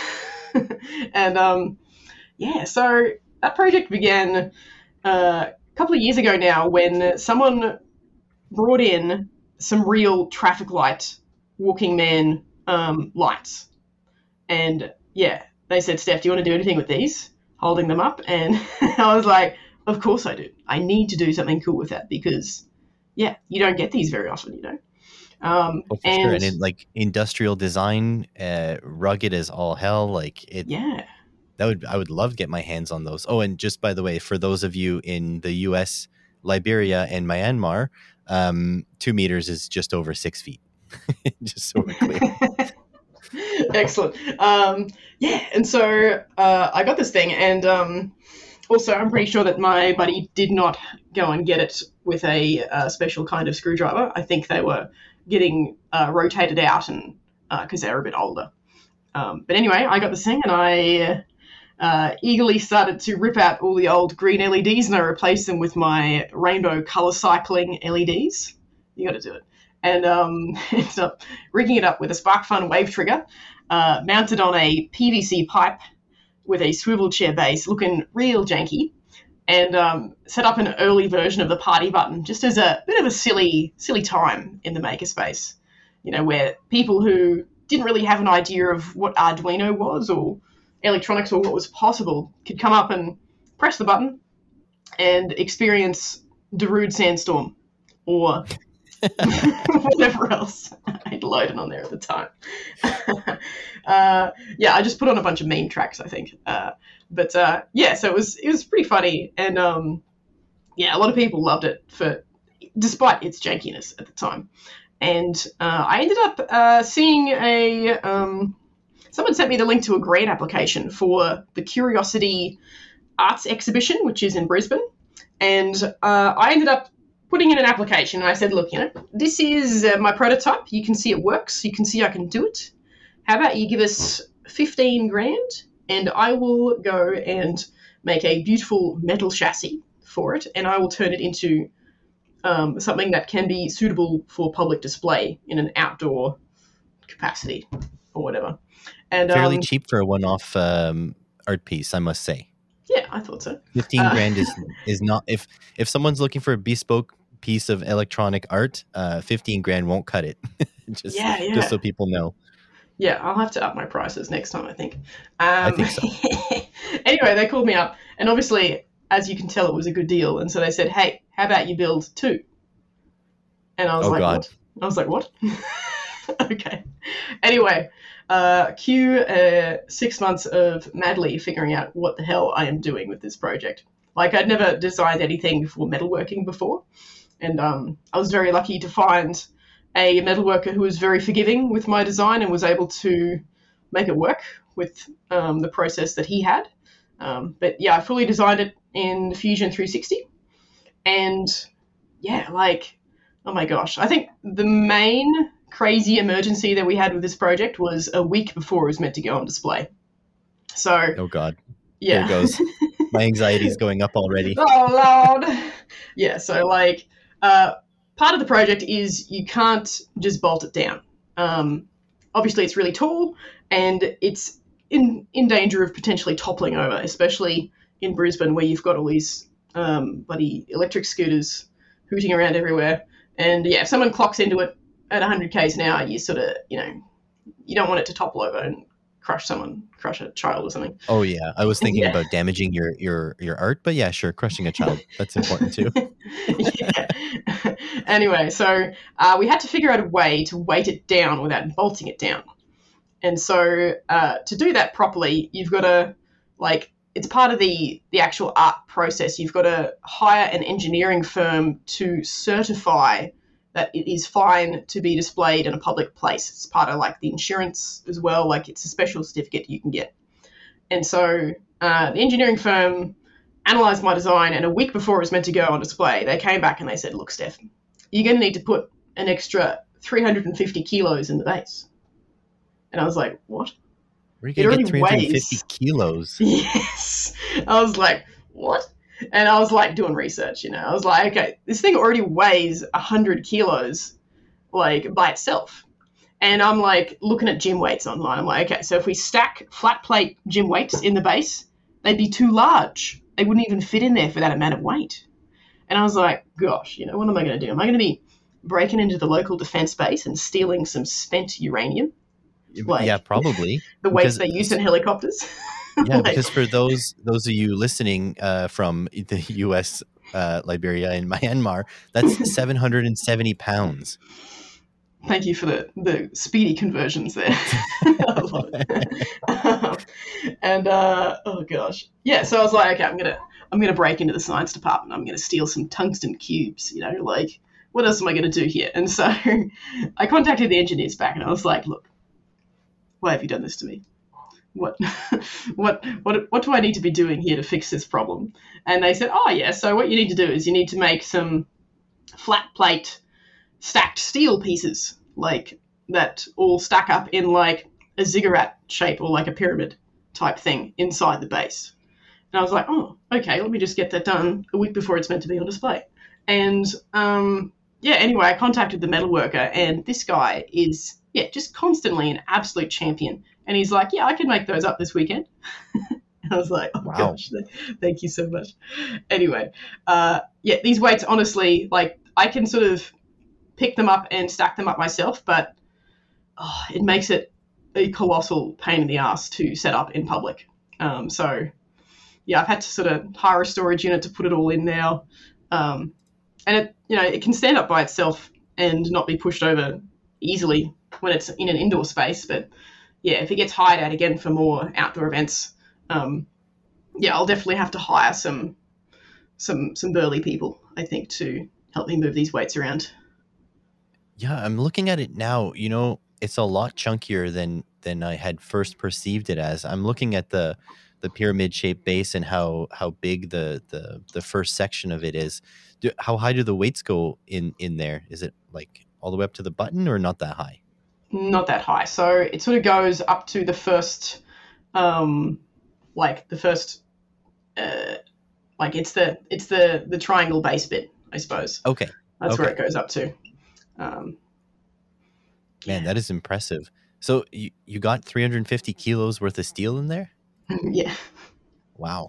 and um, yeah, so that project began uh, a couple of years ago now when someone brought in some real traffic light walking man um, lights. And yeah, they said, Steph, do you want to do anything with these? Holding them up. And I was like, of course I do. I need to do something cool with that because, yeah, you don't get these very often, you know. Um, oh, for and, sure. And in like industrial design, uh, rugged as all hell. Like it. Yeah. That would I would love to get my hands on those. Oh, and just by the way, for those of you in the U S, Liberia, and Myanmar, um, two meters is just over six feet. Just so we're clear. Excellent. Um, yeah, and so uh, I got this thing, and um, also I'm pretty sure that my buddy did not go and get it with a, a special kind of screwdriver. I think they were getting uh, rotated out, and because uh, they were a bit older. Um, but anyway, I got this thing, and I uh, eagerly started to rip out all the old green L E Ds, and I replaced them with my rainbow color cycling L E Ds. You got to do it. And um, ended up rigging it up with a SparkFun wave trigger, uh, mounted on a P V C pipe with a swivel chair base, looking real janky, and um, set up an early version of the party button just as a bit of a silly, silly time in the makerspace, you know, where people who didn't really have an idea of what Arduino was or electronics or what was possible could come up and press the button and experience Darude Sandstorm or whatever else I'd loaded on there at the time. uh, yeah, I just put on a bunch of meme tracks, I think. Uh, but uh, yeah, so it was it was pretty funny, and um, yeah, a lot of people loved it for despite its jankiness at the time. And uh, I ended up uh, seeing a um, someone sent me the link to a grant application for the Curiosity Arts Exhibition, which is in Brisbane, and uh, I ended up putting in an application, and I said, look, you know, this is uh, my prototype. You can see it works. You can see I can do it. How about you give us fifteen grand, and I will go and make a beautiful metal chassis for it, and I will turn it into um, something that can be suitable for public display in an outdoor capacity or whatever. And Fairly um, cheap for a one-off um, art piece, I must say. yeah, I thought so. Fifteen Uh, grand is is not if if someone's looking for a bespoke piece of electronic art, uh, fifteen grand won't cut it. just yeah, yeah. just so people know. Yeah, I'll have to up my prices next time, I think. I Um, think so. anyway, they called me up, and obviously, as you can tell, it was a good deal. And so they said, "Hey, how about you build two?" And I was Oh like, God. "What?" I was like, "What?" Okay. Anyway, uh, cue uh, six months of madly figuring out what the hell I am doing with this project. Like, I'd never designed anything for metalworking before, and um, I was very lucky to find a metalworker who was very forgiving with my design and was able to make it work with um, the process that he had. Um, but yeah, I fully designed it in Fusion three sixty, and yeah, like, oh my gosh, I think the main crazy emergency that we had with this project was a week before it was meant to go on display. So Oh God. yeah. Here goes. My anxiety's going up already. Oh Lord. Yeah, so like uh, part of the project is you can't just bolt it down. Um, obviously, it's really tall and it's in in danger of potentially toppling over, especially in Brisbane where you've got all these um, bloody electric scooters hooting around everywhere. And yeah, if someone clocks into it at one hundred k's an hour, you sort of, you know, you don't want it to topple over and crush someone, crush a child or something. Oh yeah, I was thinking Yeah. about damaging your your your art, but yeah, sure, crushing a child, that's important too. Yeah. Anyway, so uh, we had to figure out a way to weight it down without bolting it down. And so uh, to do that properly, you've got to, like, it's part of the, the actual art process. You've got to hire an engineering firm to certify that it is fine to be displayed in a public place. It's part of, like, the insurance as well. Like, it's a special certificate you can get. And so uh, the engineering firm analysed my design, and a week before it was meant to go on display, they came back and they said, "Look, Steph, you're going to need to put an extra three hundred fifty kilos in the base." And I was like, "What?" Where are you going to get three hundred fifty weighs. kilos? Yes. I was like, "What?" And I was like doing research, you know. I was like, okay, this thing already weighs one hundred kilos, like, by itself. And I'm like looking at gym weights online. I'm like, okay, so if we stack flat plate gym weights in the base, they'd be too large. They wouldn't even fit in there for that amount of weight. And I was like, gosh, you know, what am I going to do? Am I going to be breaking into the local defense base and stealing some spent uranium? Like, yeah, probably. The weights because, they use in helicopters? Yeah, Like, because for those those of you listening uh, from the U S, uh, Liberia, and Myanmar, that's seven hundred seventy pounds. Thank you for the, the speedy conversions there. I love it. um, and uh, oh gosh, yeah. So I was like, okay, I'm gonna I'm gonna break into the science department. I'm gonna steal some tungsten cubes. You know, like, what else am I gonna do here? And so I contacted the engineers back, and I was like, look, why have you done this to me? What what what what do I need to be doing here to fix this problem? And they said, oh yeah. So what you need to do is you need to make some flat plate stacked steel pieces, like, that all stack up in like a ziggurat shape or like a pyramid type thing inside the base. And I was like, oh, okay, let me just get that done a week before it's meant to be on display. And um, yeah, anyway, I contacted the metalworker, and this guy is, yeah, just constantly an absolute champion. And he's like, yeah, I can make those up this weekend. I was like, oh Wow. gosh, thank you so much. Anyway, uh, yeah, these weights, honestly, like, I can sort of pick them up and stack them up myself, but oh, it makes it a colossal pain in the ass to set up in public. Um, so yeah, I've had to sort of hire a storage unit to put it all in now. Um, and it, you know, it can stand up by itself and not be pushed over easily when it's in an indoor space. But yeah, if it gets hired out again for more outdoor events, um, yeah, I'll definitely have to hire some, some, some burly people, I think, to help me move these weights around. Yeah, I'm looking at it now. You know, it's a lot chunkier than than I had first perceived it as. I'm looking at the the pyramid shaped base and how how big the the the first section of it is. Do, how high do the weights go in in there? Is it like all the way up to the button, or not that high? Not that high. So it sort of goes up to the first, um, like the first, uh, like it's the it's the the triangle base bit, I suppose. Okay. That's where Okay. it goes up to. Um, Man, yeah. that is impressive. So you, you got three hundred fifty kilos worth of steel in there? Yeah. Wow.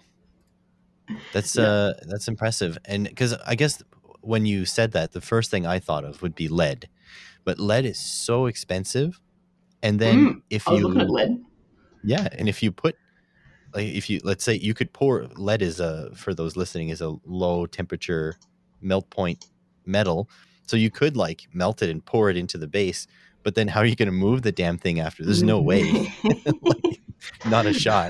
That's Yeah. uh that's impressive. And because I guess when you said that, the first thing I thought of would be lead. But lead is so expensive. And then Mm, if I was looking at you lead. yeah, and if you put like if you let's say you could pour lead is a for those listening is a low temperature melt point metal. So you could like melt it and pour it into the base, but then how are you going to move the damn thing after? There's no way. Like not a shot.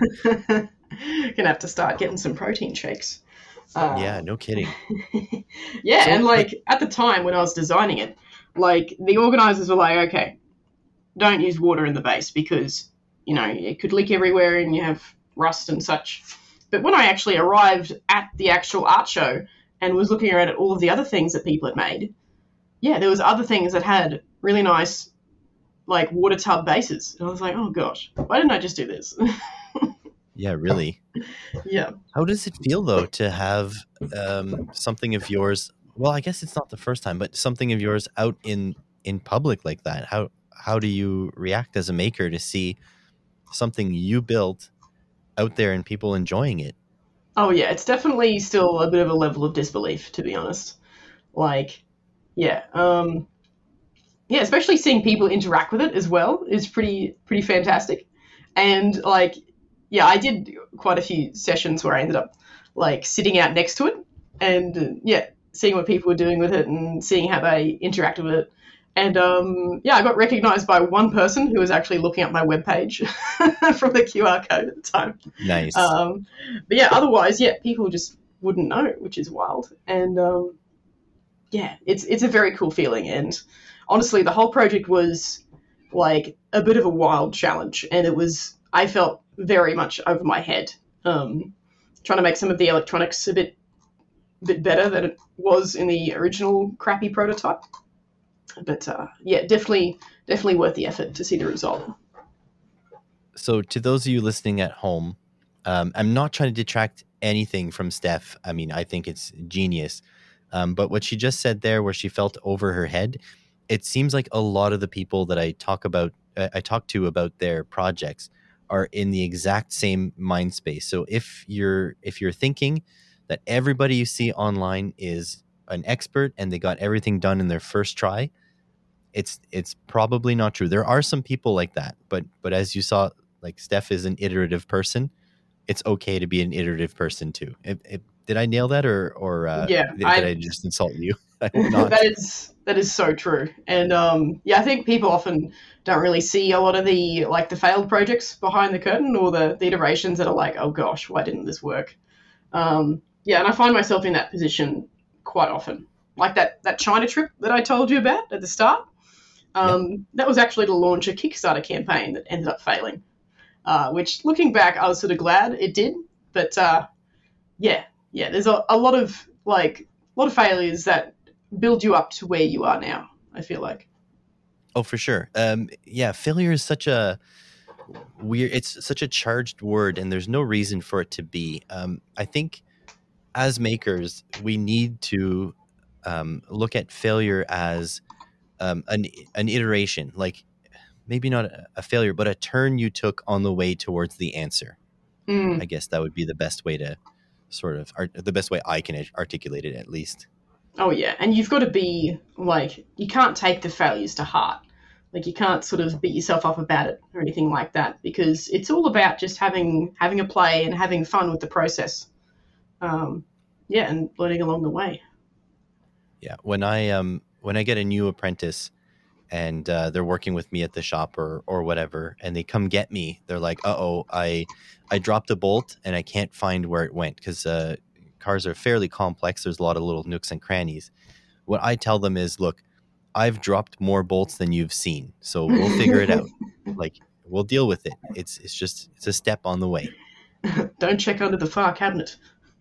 Gonna have to start getting some protein shakes. Yeah, Uh, no kidding. yeah, and So, but like at the time when I was designing it, like the organizers were like, okay, don't use water in the base because you know it could leak everywhere and you have rust and such. But when I actually arrived at the actual art show and was looking around at all of the other things that people had made, yeah, there was other things that had really nice like water tub bases. And I was like, oh gosh, why didn't I just do this? yeah, really. Yeah. How does it feel though to have um, something of yours? Well, I guess it's not the first time, but something of yours out in in public like that. How how do you react as a maker to see something you built out there and people enjoying it? Oh yeah, it's definitely still a bit of a level of disbelief, to be honest. Like, yeah, um, yeah, especially seeing people interact with it as well is pretty pretty fantastic. And like, yeah, I did quite a few sessions where I ended up like sitting out next to it and uh, yeah, seeing what people were doing with it and seeing how they interacted with it. And um, yeah, I got recognized by one person who was actually looking at my webpage from the Q R code at the time. Nice. Um, but yeah, otherwise, yeah, people just wouldn't know, which is wild. And um, yeah, it's it's a very cool feeling. And honestly, the whole project was like a bit of a wild challenge, and it was I felt very much over my head, um, trying to make some of the electronics a bit bit better than it was in the original crappy prototype. But uh, yeah, definitely definitely worth the effort to see the result. So to those of you listening at home, um, I'm not trying to detract anything from Steph. I mean, I think it's genius. Um, but what she just said there, where she felt over her head, it seems like a lot of the people that I talk about, uh, I talk to about their projects, are in the exact same mind space. So if you're if you're thinking that everybody you see online is an expert and they got everything done in their first try, it's it's probably not true. There are some people like that, but but as you saw, like Steph is an iterative person. It's okay to be an iterative person too. It, it, did I nail that, or or uh, Yeah, did, did I I just insult you? I hope not. that is that is so true. And um, yeah, I think people often don't really see a lot of the like the failed projects behind the curtain or the, the iterations that are like, oh gosh, why didn't this work? Um, yeah, and I find myself in that position quite often. Like that that China trip that I told you about at the start. Um, Yeah. That was actually to launch a Kickstarter campaign that ended up failing. Uh, which, looking back, I was sort of glad it did. But uh, yeah, yeah, there's a, a lot of like a lot of failures that build you up to where you are now. I feel like. Oh, for sure. Um, yeah, failure is such a weird. It's such a charged word, and there's no reason for it to be. Um, I think as makers, we need to um, look at failure as um, an an iteration, like maybe not a, a failure, but a turn you took on the way towards the answer. Mm. I guess that would be the best way to sort of art, the best way I can articulate it, at least. Oh yeah, and you've got to be like you can't take the failures to heart. Like you can't sort of beat yourself up about it or anything like that because it's all about just having having a play and having fun with the process. Um, yeah, and learning along the way. Yeah, when I um when I get a new apprentice and uh, they're working with me at the shop or or whatever, and they come get me, they're like, "Uh oh, I I dropped a bolt and I can't find where it went," because uh, cars are fairly complex. There's a lot of little nooks and crannies. What I tell them is, "Look, I've dropped more bolts than you've seen, so we'll figure it out. Like we'll deal with it. It's it's just it's a step on the way." Don't check under the far cabinet.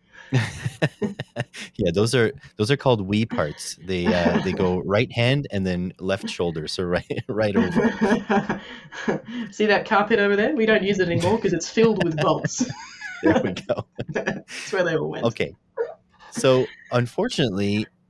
Yeah, those are those are called Wii parts. They uh, they go right hand and then left shoulder, so right right over. See that carpet over there? We don't use it anymore because it's filled with bolts. There we go. That's where they all went. Okay, so unfortunately,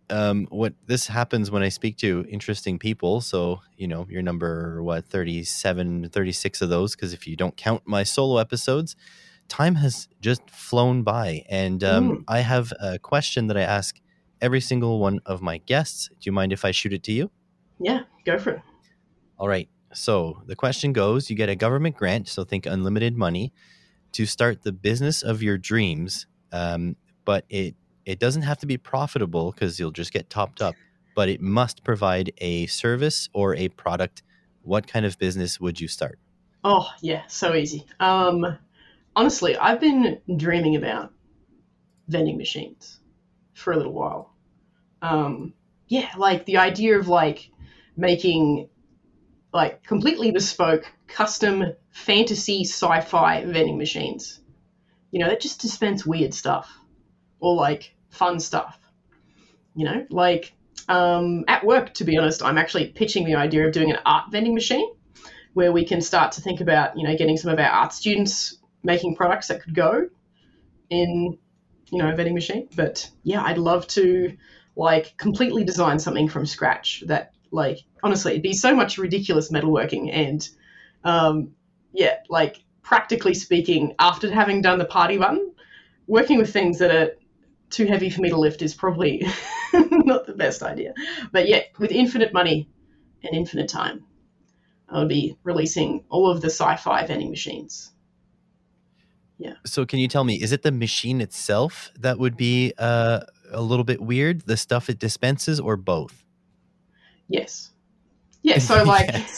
um, what this happens when I speak to interesting people. So, you know, your number, what, thirty-seven, thirty-six of those, because if you don't count my solo episodes, time has just flown by. And um, Mm, I have a question that I ask every single one of my guests. Do you mind if I shoot it to you? yeah, go for it. All right. So the question goes, you get a government grant, so think unlimited money, to start the business of your dreams. Um, but it it doesn't have to be profitable because you'll just get topped up, but it must provide a service or a product. What kind of business would you start? Oh, yeah, so easy. Um, honestly, I've been dreaming about vending machines for a little while. Um, yeah, like the idea of like making like completely bespoke, custom fantasy sci-fi vending machines. You know, that just dispense weird stuff or like fun stuff. You know, like um, at work, to be honest, I'm actually pitching the idea of doing an art vending machine where we can start to think about, you know, getting some of our art students making products that could go in, you know, a vending machine. But yeah, I'd love to like completely design something from scratch that like honestly it'd be so much ridiculous metalworking and um, yeah, like practically speaking, after having done the party button, working with things that are too heavy for me to lift is probably not the best idea. But yeah, with infinite money and infinite time, I would be releasing all of the sci-fi vending machines. Yeah. So can you tell me, is it the machine itself that would be uh, a little bit weird, the stuff it dispenses, or both? Yes. Yeah. So like, Yes.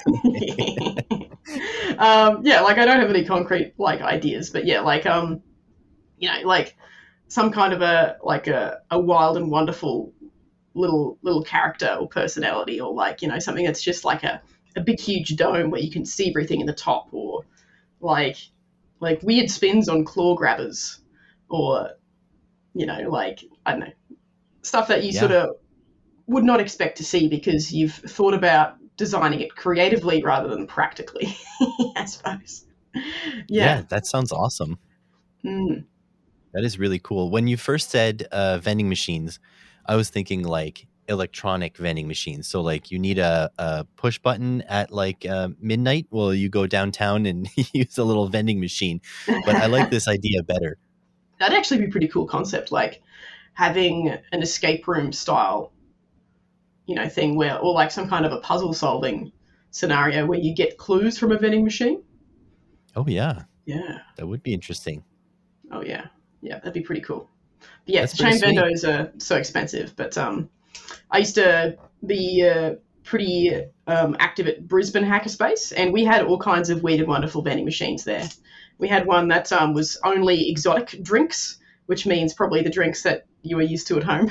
um, yeah, like I don't have any concrete like ideas, but yeah, like um, you know, like some kind of a like a, a wild and wonderful little little character or personality, or like you know something that's just like a, a big huge dome where you can see everything in the top, or like like weird spins on claw grabbers, or you know like I don't know stuff that you sort Yeah. of would not expect to see because you've thought about designing it creatively rather than practically. I suppose. Yeah, Yeah. that sounds awesome. Mm. That is really cool. When you first said uh, vending machines, I was thinking like electronic vending machines. So like you need a, a push button at like uh, midnight. Well, you go downtown and use a little vending machine. But I like That'd this idea better. actually be a pretty cool concept, like having an escape room style, you know, thing where, or like some kind of a puzzle solving scenario where you get clues from a vending machine. Oh yeah, Yeah. that would be interesting. Oh yeah. Yeah, that'd be pretty cool. But yeah, That's pretty chain sweet. vendors are so expensive, but um, I used to be uh, pretty um, active at Brisbane Hackerspace, and we had all kinds of weird and wonderful vending machines there. We had one that um, was only exotic drinks, which means probably the drinks that you were used to at home,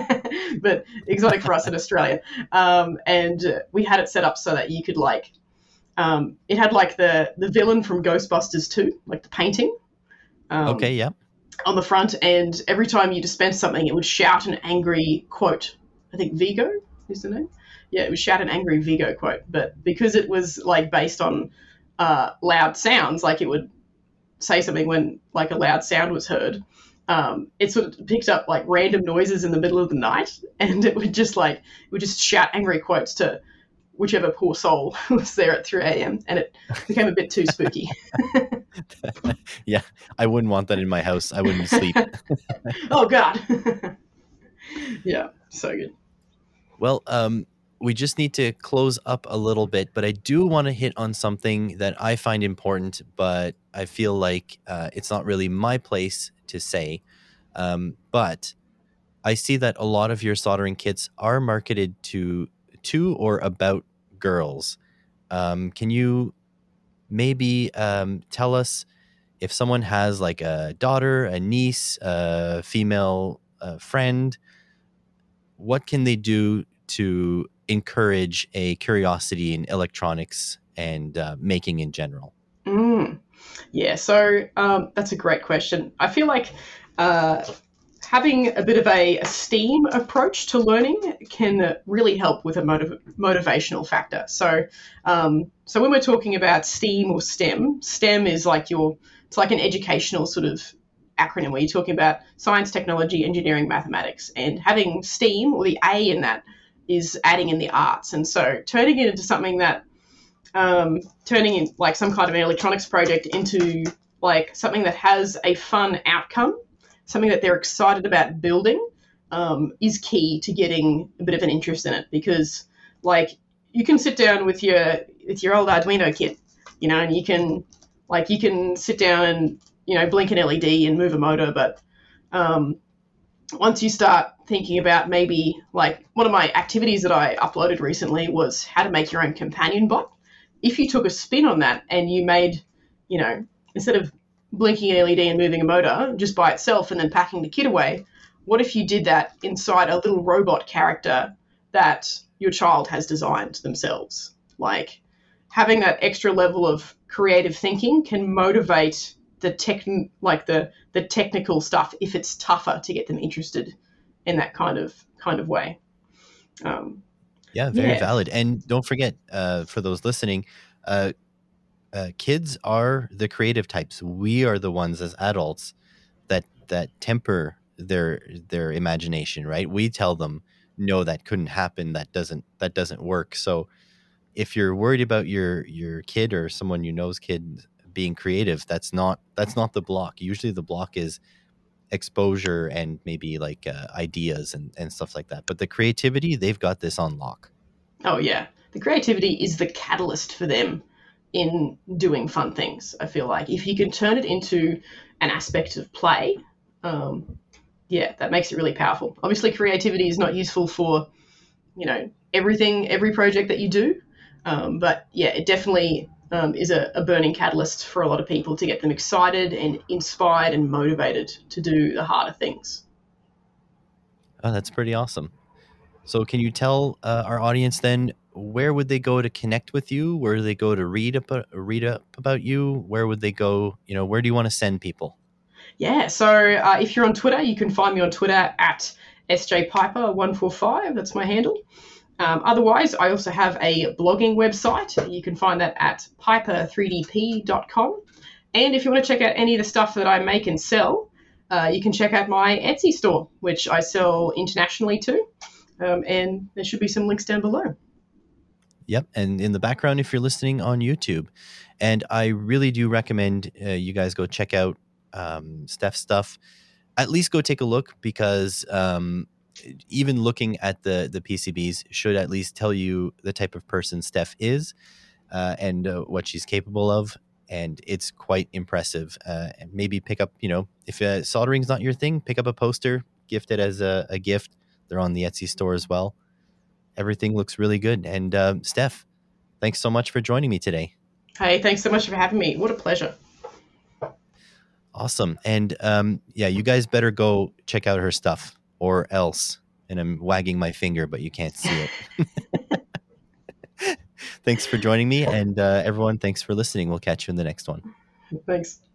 but exotic for us in Australia. Um, and uh, we had it set up so that you could like, um, it had like the the villain from Ghostbusters two, like the painting. Okay, Um, yeah. on the front, and every time you dispense something, it would shout an angry quote. I think Vigo is the name. Yeah, it would shout an angry Vigo quote, but because it was like based on uh, loud sounds, like it would say something when like a loud sound was heard. Um, it sort of picked up like random noises in the middle of the night, and it would just like it would just shout angry quotes to whichever poor soul was there at three a.m. and it became a bit too spooky. Yeah, I wouldn't want that in my house. I wouldn't sleep. Oh God. Yeah, so good. Well, um, we just need to close up a little bit, but I do want to hit on something that I find important, but I feel like uh, it's not really my place to say. Um, but I see that a lot of your soldering kits are marketed to to or about girls. Um, can you maybe um, tell us if someone has like a daughter, a niece, a female uh, friend, what can they do to encourage a curiosity in electronics and uh, making in general? Mm. Yeah, so um, that's a great question. I feel like uh, having a bit of a, a STEAM approach to learning can really help with a motiv- motivational factor. So, um, so when we're talking about STEAM or STEM, STEM is like your it's like an educational sort of acronym where you're talking about science, technology, engineering, mathematics, and having STEAM or the A in that is adding in the arts. And so turning it into something that, um, turning in like some kind of an electronics project into like something that has a fun outcome, something that they're excited about building, um, is key to getting a bit of an interest in it. Because like you can sit down with your with your old Arduino kit, you know, and you can like you can sit down and, you know, blink an L E D and move a motor, but um, once you start thinking about maybe like one of my activities that I uploaded recently was how to make your own companion bot. If you took a spin on that and you made, you know, instead of blinking an L E D and moving a motor just by itself and then packing the kit away, what if you did that inside a little robot character that your child has designed themselves? Like having that extra level of creative thinking can motivate the tech, like the the technical stuff if it's tougher to get them interested in that kind of kind of way. Um, Yeah, very yeah. valid. And don't forget, uh, for those listening, uh, uh, kids are the creative types. We are the ones as adults that that temper their their imagination, right? We tell them, no, that couldn't happen. That doesn't that doesn't work. So if you're worried about your your kid or someone you know's kid being creative, that's not that's not the block. Usually the block is exposure and maybe like uh, ideas and, and stuff like that. But the creativity, they've got this on lock. Oh yeah, the creativity is the catalyst for them in doing fun things. I feel like if you can turn it into an aspect of play, um, yeah, that makes it really powerful. Obviously, creativity is not useful for, you know, everything, every project that you do, um, but yeah, it definitely um, is a, a burning catalyst for a lot of people to get them excited and inspired and motivated to do the harder things. Oh, that's pretty awesome. So can you tell uh, our audience then, where would they go to connect with you? Where do they go to read up, read up about you? Where would they go? You know, where do you want to send people? Yeah, so uh, if you're on Twitter, you can find me on Twitter at S J Piper one four five. That's my handle. Um, otherwise, I also have a blogging website. You can find that at piper three d p dot com. And if you want to check out any of the stuff that I make and sell, uh, you can check out my Etsy store, which I sell internationally to. Um, and there should be some links down below. Yep. And in the background, if you're listening on YouTube. And I really do recommend uh, you guys go check out um, Steph's stuff. At least go take a look, because um, even looking at the, the P C Bs should at least tell you the type of person Steph is uh, and uh, what she's capable of. And it's quite impressive. Uh, and maybe pick up, you know, if uh, soldering's not your thing, pick up a poster, gift it as a, a gift. They're on the Etsy store as well. Everything looks really good. And uh, Steph, thanks so much for joining me today. Hey, thanks so much for having me. What a pleasure. Awesome. And um, yeah, you guys better go check out her stuff, or else. And I'm wagging my finger, but you can't see it. Thanks for joining me. And uh, everyone, thanks for listening. We'll catch you in the next one. Thanks.